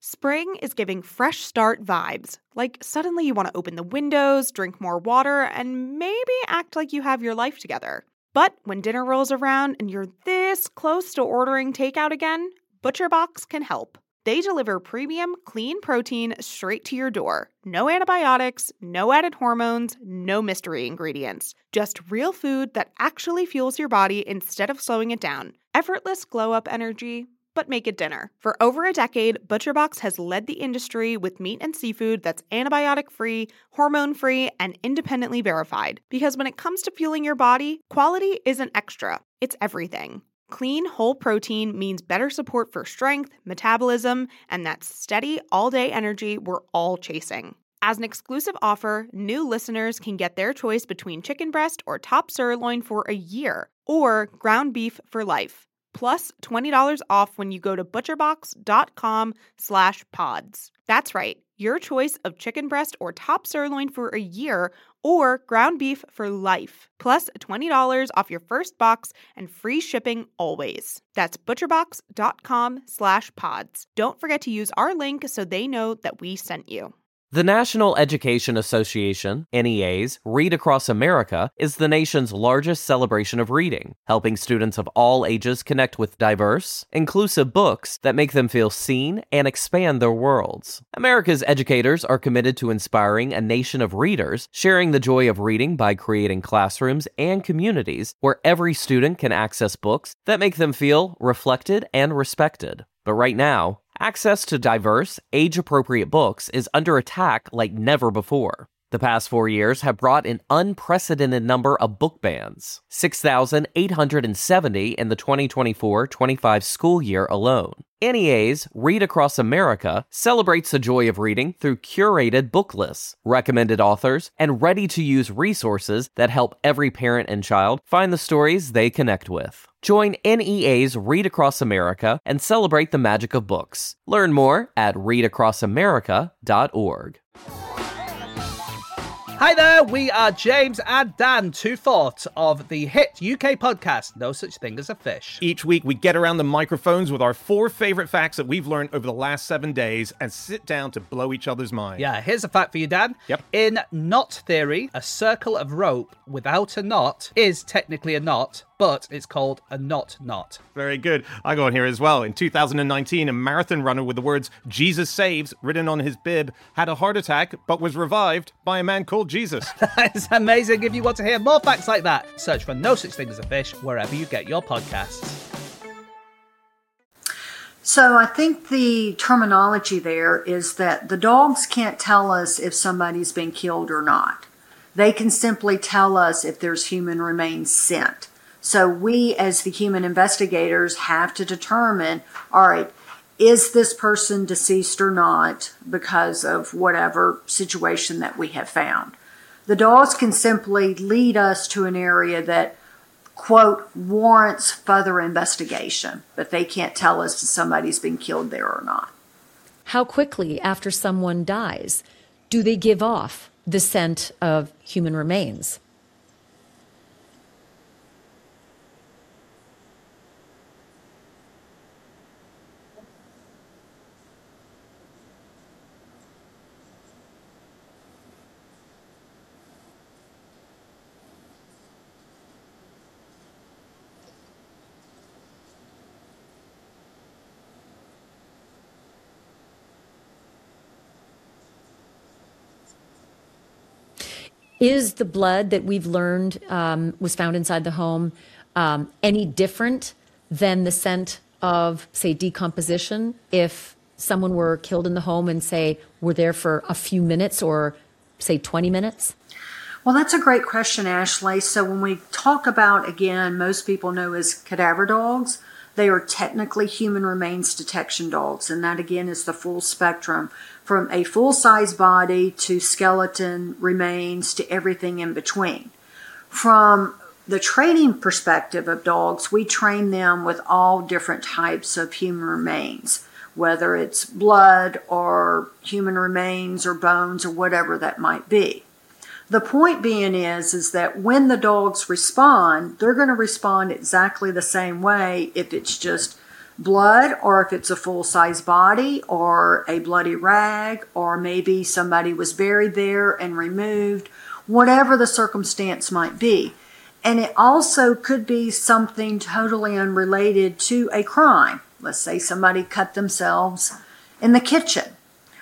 Spring is giving fresh start vibes, like suddenly you want to open the windows, drink more water, and maybe act like you have your life together. But when dinner rolls around and you're this close to ordering takeout again, ButcherBox can help. They deliver premium, clean protein straight to your door. No antibiotics, no added hormones, no mystery ingredients. Just real food that actually fuels your body instead of slowing it down. Effortless glow-up energy, but make it dinner. For over a decade, ButcherBox has led the industry with meat and seafood that's antibiotic-free, hormone-free, and independently verified. Because when it comes to fueling your body, quality isn't extra, it's everything. Clean, whole protein means better support for strength, metabolism, and that steady, all-day energy we're all chasing. As an exclusive offer, new listeners can get their choice between chicken breast or top sirloin for a year, or ground beef for life, plus twenty dollars off when you go to butcherbox.com slash pods. That's right, your choice of chicken breast or top sirloin for a year, or ground beef for life, plus twenty dollars off your first box and free shipping always. That's butcherbox.com slash pods. Don't forget to use our link so they know that we sent you. The National Education Association, N E A's, Read Across America is the nation's largest celebration of reading, helping students of all ages connect with diverse, inclusive books that make them feel seen and expand their worlds. America's educators are committed to inspiring a nation of readers, sharing the joy of reading by creating classrooms and communities where every student can access books that make them feel reflected and respected. But right now, access to diverse, age-appropriate books is under attack like never before. The past four years have brought an unprecedented number of book bans, six thousand eight hundred seventy in the twenty twenty-four twenty-five school year alone. N E A's Read Across America celebrates the joy of reading through curated book lists, recommended authors, and ready-to-use resources that help every parent and child find the stories they connect with. Join N E A's Read Across America and celebrate the magic of books. Learn more at read across america dot org. Hi there, we are James and Dan, two fourths of the hit U K podcast, No Such Thing as a Fish. Each week, we get around the microphones with our four favorite facts that we've learned over the last seven days and sit down to blow each other's minds. Yeah, here's a fact for you, Dan. Yep. In knot theory, a circle of rope without a knot is technically a knot, but it's called a knot knot. Very good. I go on here as well. In two thousand nineteen, a marathon runner with the words Jesus Saves written on his bib had a heart attack but was revived by a man called Jesus. That is amazing. If you want to hear more facts like that, search for No Such Thing as a Fish wherever you get your podcasts. So I think the terminology there is that the dogs can't tell us if somebody's been killed or not. They can simply tell us if there's human remains sent. So we, as the human investigators, have to determine, all right, is this person deceased or not because of whatever situation that we have found. The dogs can simply lead us to an area that, quote, warrants further investigation, but they can't tell us if somebody's been killed there or not. How quickly after someone dies do they give off the scent of human remains? Is the blood that we've learned um, was found inside the home um, any different than the scent of, say, decomposition if someone were killed in the home and, say, were there for a few minutes or, say, twenty minutes? Well, that's a great question, Ashley. So when we talk about, again, most people know as cadaver dogs, they are technically human remains detection dogs. And that, again, is the full spectrum from a full-size body to skeleton remains to everything in between. From the training perspective of dogs, we train them with all different types of human remains, whether it's blood or human remains or bones or whatever that might be. The point being is, is that when the dogs respond, they're going to respond exactly the same way if it's just blood, or if it's a full-size body or a bloody rag, or maybe somebody was buried there and removed, whatever the circumstance might be. And it also could be something totally unrelated to a crime. Let's say somebody cut themselves in the kitchen.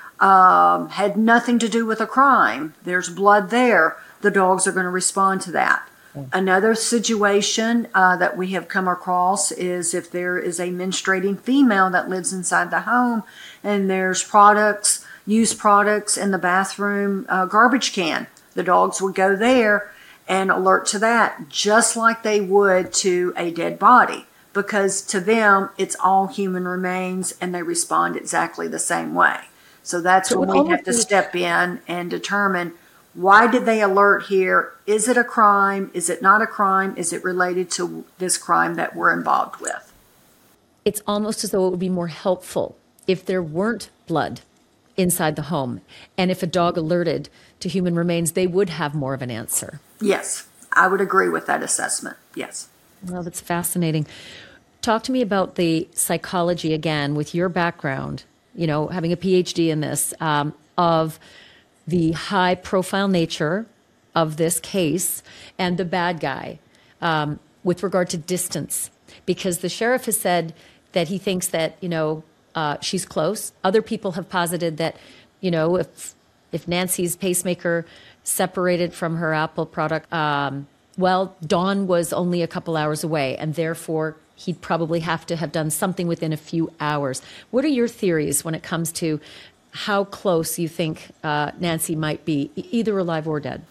Um, had nothing to do with a crime. There's blood there. The dogs are going to respond to that. Mm. Another situation uh, that we have come across is if there is a menstruating female that lives inside the home and there's products, used products in the bathroom uh, garbage can. The dogs would go there and alert to that just like they would to a dead body, because to them it's all human remains and they respond exactly the same way. So that's So when it we have to almost- step in and determine, why did they alert here? Is it a crime? Is it not a crime? Is it related to this crime that we're involved with? It's almost as though it would be more helpful if there weren't blood inside the home. And if a dog alerted to human remains, they would have more of an answer. Yes, I would agree with that assessment. Yes. Well, that's fascinating. Talk to me about the psychology again, with your background, you know, having a P H D in this, um, of the high profile nature of this case and the bad guy um, with regard to distance. Because the sheriff has said that he thinks that, you know, uh, she's close. Other people have posited that, you know, if if Nancy's pacemaker separated from her Apple product, um, well, Dawn was only a couple hours away, and therefore he'd probably have to have done something within a few hours. What are your theories when it comes to how close you think uh, Nancy might be, e- either alive or dead?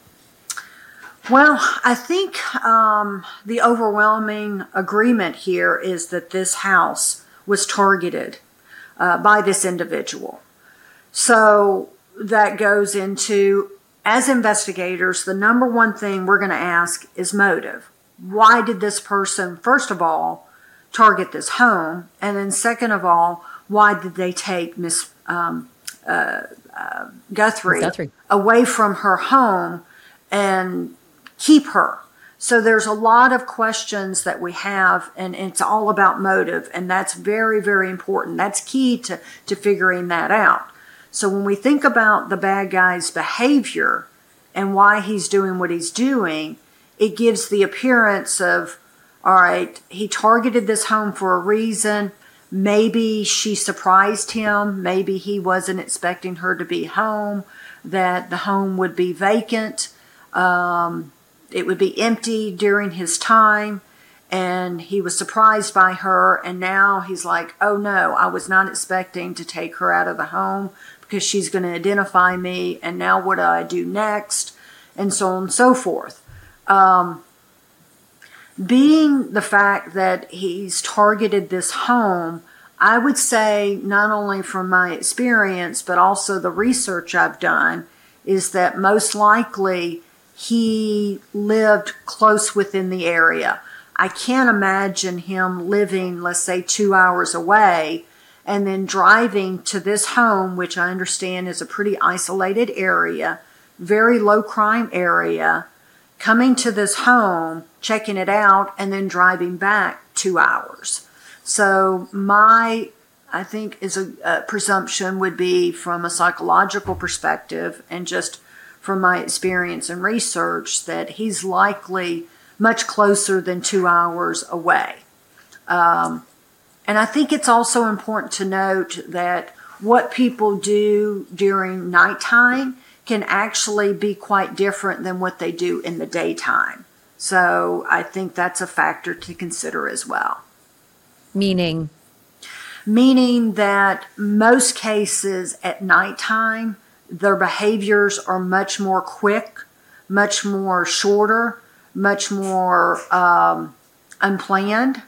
Well, I think um, the overwhelming agreement here is that this house was targeted uh, by this individual. So that goes into, as investigators, the number one thing we're going to ask is motive. Why did this person, first of all, target this home? And then second of all, why did they take Miss um, uh, uh, Guthrie, Guthrie away from her home and keep her? So there's a lot of questions that we have, and it's all about motive, and that's very, very important. That's key to, to figuring that out. So when we think about the bad guy's behavior and why he's doing what he's doing, it gives the appearance of, all right, he targeted this home for a reason. Maybe she surprised him. Maybe he wasn't expecting her to be home, that the home would be vacant. Um, it would be empty during his time, and he was surprised by her. And now he's like, oh no, I was not expecting to take her out of the home because she's going to identify me. And now what do I do next? And so on and so forth. Um, being the fact that he's targeted this home, I would say, not only from my experience, but also the research I've done, is that most likely he lived close within the area. I can't imagine him living, let's say, two hours away and then driving to this home, which I understand is a pretty isolated area, very low crime area, coming to this home, checking it out, and then driving back two hours. So my, I think, is a, a presumption would be, from a psychological perspective and just from my experience and research, that he's likely much closer than two hours away. Um, and I think it's also important to note that what people do during nighttime can actually be quite different than what they do in the daytime. So I think that's a factor to consider as well. Meaning? Meaning that most cases at nighttime, their behaviors are much more quick, much more shorter, much more um, unplanned.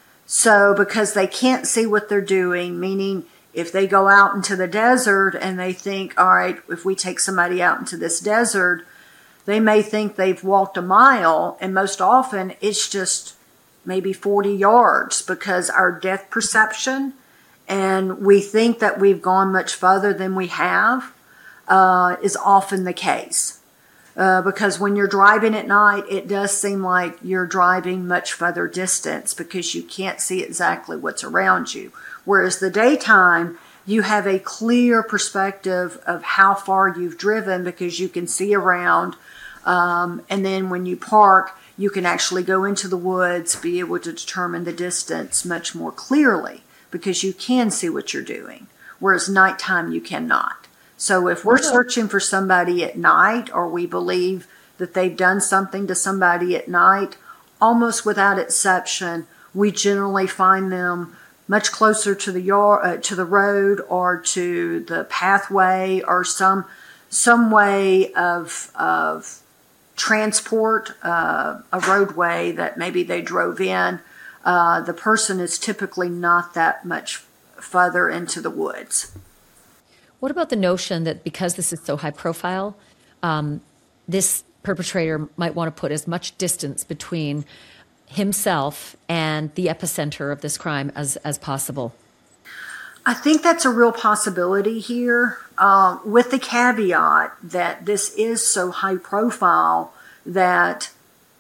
So because they can't see what they're doing, meaning if they go out into the desert and they think, all right, if we take somebody out into this desert, they may think they've walked a mile, and most often it's just maybe forty yards, because our depth perception, and we think that we've gone much further than we have, uh, is often the case. Uh, because when you're driving at night, it does seem like you're driving much further distance because you can't see exactly what's around you. Whereas the daytime, you have a clear perspective of how far you've driven because you can see around. Um, and then when you park, you can actually go into the woods, be able to determine the distance much more clearly because you can see what you're doing. Whereas nighttime, you cannot. So if we're searching for somebody at night, or we believe that they've done something to somebody at night, almost without exception, we generally find them much closer to the yard, uh, to the road, or to the pathway, or some some way of of transport, uh, a roadway that maybe they drove in. Uh, the person is typically not that much further into the woods. What about the notion that because this is so high profile, um, this perpetrator might want to put as much distance between himself and the epicenter of this crime as, as possible? I think that's a real possibility here, uh, with the caveat that this is so high profile that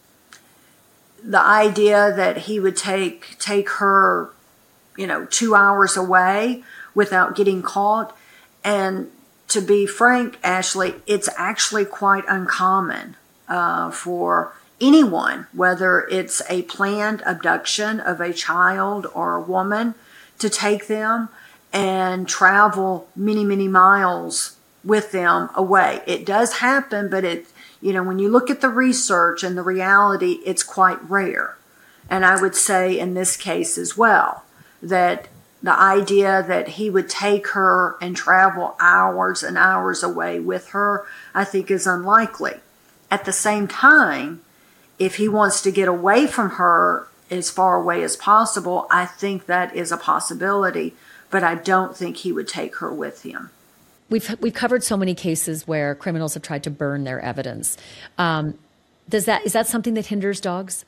the idea that he would take take her, you know, two hours away without getting caught. And to be frank, Ashley, it's actually quite uncommon uh, for anyone, whether it's a planned abduction of a child or a woman, to take them and travel many, many miles with them away. It does happen, but it, you know, when you look at the research and the reality, it's quite rare. And I would say in this case as well, that the idea that he would take her and travel hours and hours away with her, I think is unlikely. At the same time, if he wants to get away from her as far away as possible, I think that is a possibility, but I don't think he would take her with him. We've we've covered so many cases where criminals have tried to burn their evidence. Um, does that is that something that hinders dogs?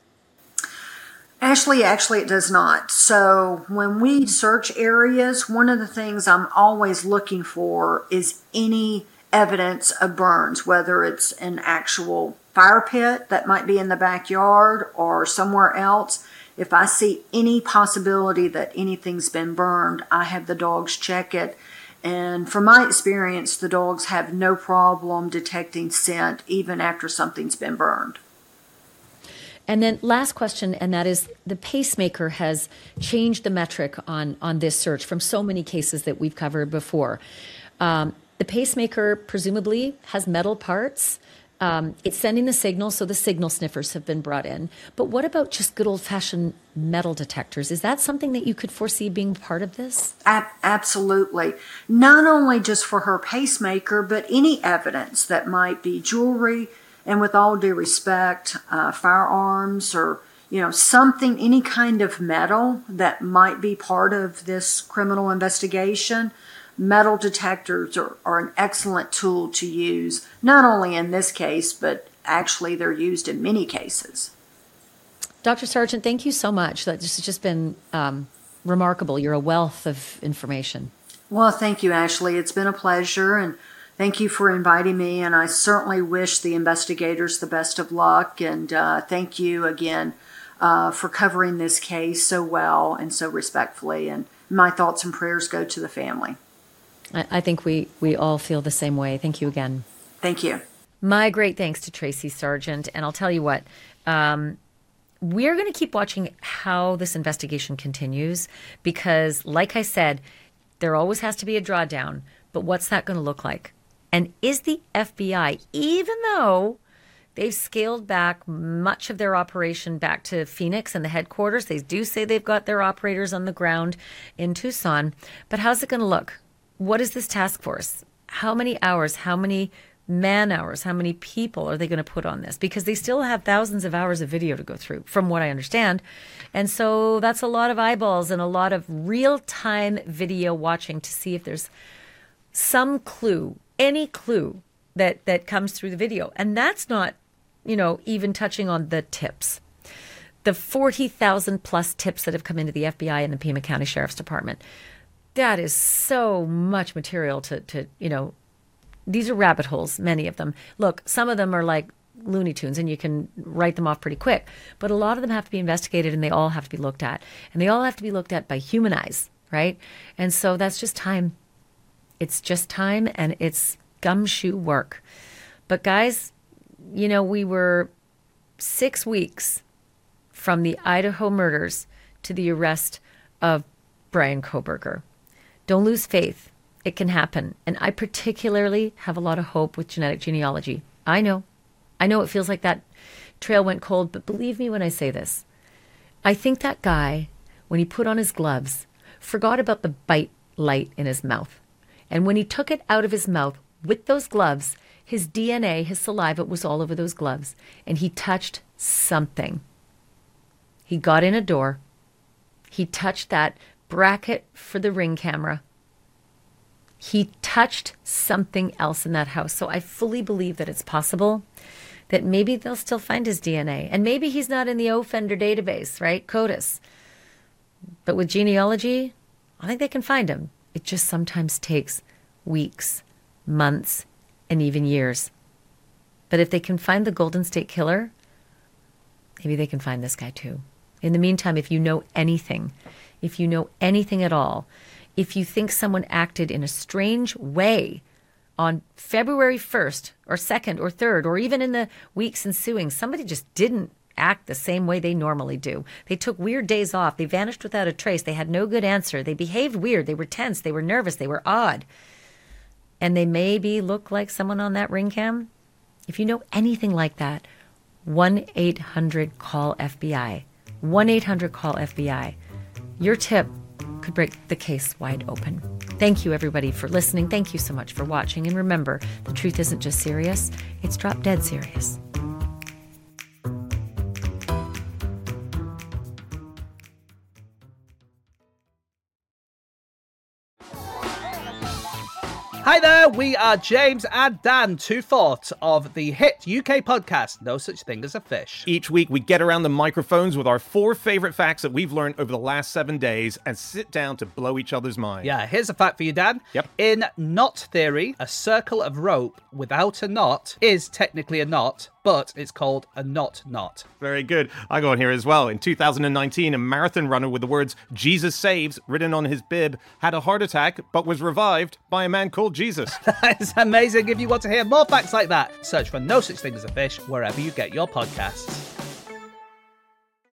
Ashley, actually it does not. So when we search areas, one of the things I'm always looking for is any evidence of burns, whether it's an actual fire pit that might be in the backyard or somewhere else. If I see any possibility that anything's been burned, I have the dogs check it. And from my experience, the dogs have no problem detecting scent even after something's been burned. And then last question, and that is the pacemaker has changed the metric on, on this search from so many cases that we've covered before. Um, the pacemaker presumably has metal parts. Um, it's sending the signal, so the signal sniffers have been brought in. But what about just good old-fashioned metal detectors? Is that something that you could foresee being part of this? A- absolutely. Not only just for her pacemaker, but any evidence that might be jewelry, and with all due respect, uh, firearms, or, you know, something, any kind of metal that might be part of this criminal investigation. Metal detectors are, are an excellent tool to use, not only in this case, but actually they're used in many cases. Doctor Sargent, thank you so much. This has just been um, remarkable. You're a wealth of information. Well, thank you, Ashley. It's been a pleasure, and thank you for inviting me, and I certainly wish the investigators the best of luck, and uh, thank you again uh, for covering this case so well and so respectfully, and my thoughts and prayers go to the family. I, I think we, we all feel the same way. Thank you again. Thank you. My great thanks to Tracy Sargent, and I'll tell you what, um, we're going to keep watching how this investigation continues, because like I said, there always has to be a drawdown, but what's that going to look like? And is the F B I, even though they've scaled back much of their operation back to Phoenix and the headquarters, they do say they've got their operators on the ground in Tucson, but how's it going to look? What is this task force? How many hours, how many man hours, how many people are they going to put on this? Because they still have thousands of hours of video to go through, from what I understand. And so that's a lot of eyeballs and a lot of real-time video watching to see if there's some clue, any clue that, that comes through the video. And that's not, you know, even touching on the tips. The forty thousand plus tips that have come into the F B I and the Pima County Sheriff's Department. That is so much material to, to you know, these are rabbit holes, many of them. Look, some of them are like Looney Tunes and you can write them off pretty quick. But a lot of them have to be investigated and they all have to be looked at. And they all have to be looked at by human eyes, right? And so that's just time. It's just time and it's gumshoe work. But guys, you know, we were six weeks from the Idaho murders to the arrest of Bryan Kohberger. Don't lose faith. It can happen. And I particularly have a lot of hope with genetic genealogy. I know. I know it feels like that trail went cold, but believe me when I say this. I think that guy, when he put on his gloves, forgot about the bite light in his mouth. And when he took it out of his mouth with those gloves, his D N A, his saliva was all over those gloves. And he touched something. He got in a door. He touched that bracket for the Ring camera. He touched something else in that house. So I fully believe that it's possible that maybe they'll still find his D N A. And maybe he's not in the Offender database, right? CODIS. But with genealogy, I think they can find him. It just sometimes takes weeks, months, and even years. But if they can find the Golden State Killer, maybe they can find this guy too. In the meantime, if you know anything, if you know anything at all, if you think someone acted in a strange way on February first or second or third, or even in the weeks ensuing, somebody just didn't act the same way they normally do. They took weird days off. They vanished without a trace. They had no good answer. They behaved weird. They were tense. They were nervous. They were odd. And they maybe look like someone on that ring cam. If you know anything like that, one eight hundred call F B I. one eight hundred call F B I. Your tip could break the case wide open. Thank you, everybody, for listening. Thank you so much for watching. And remember, the truth isn't just serious. It's drop dead serious. Hi there, we are James and Dan, two-fourths of the hit U K podcast, No Such Thing as a Fish. Each week, we get around the microphones with our four favorite facts that we've learned over the last seven days and sit down to blow each other's minds. Yeah, here's a fact for you, Dan. Yep. In knot theory, a circle of rope without a knot is technically a knot, but it's called a knot knot. Very good. I got here as well. In two thousand nineteen, a marathon runner with the words Jesus Saves written on his bib had a heart attack but was revived by a man called Jesus. That is amazing. If you want to hear more facts like that, search for No Such Thing as a Fish wherever you get your podcasts.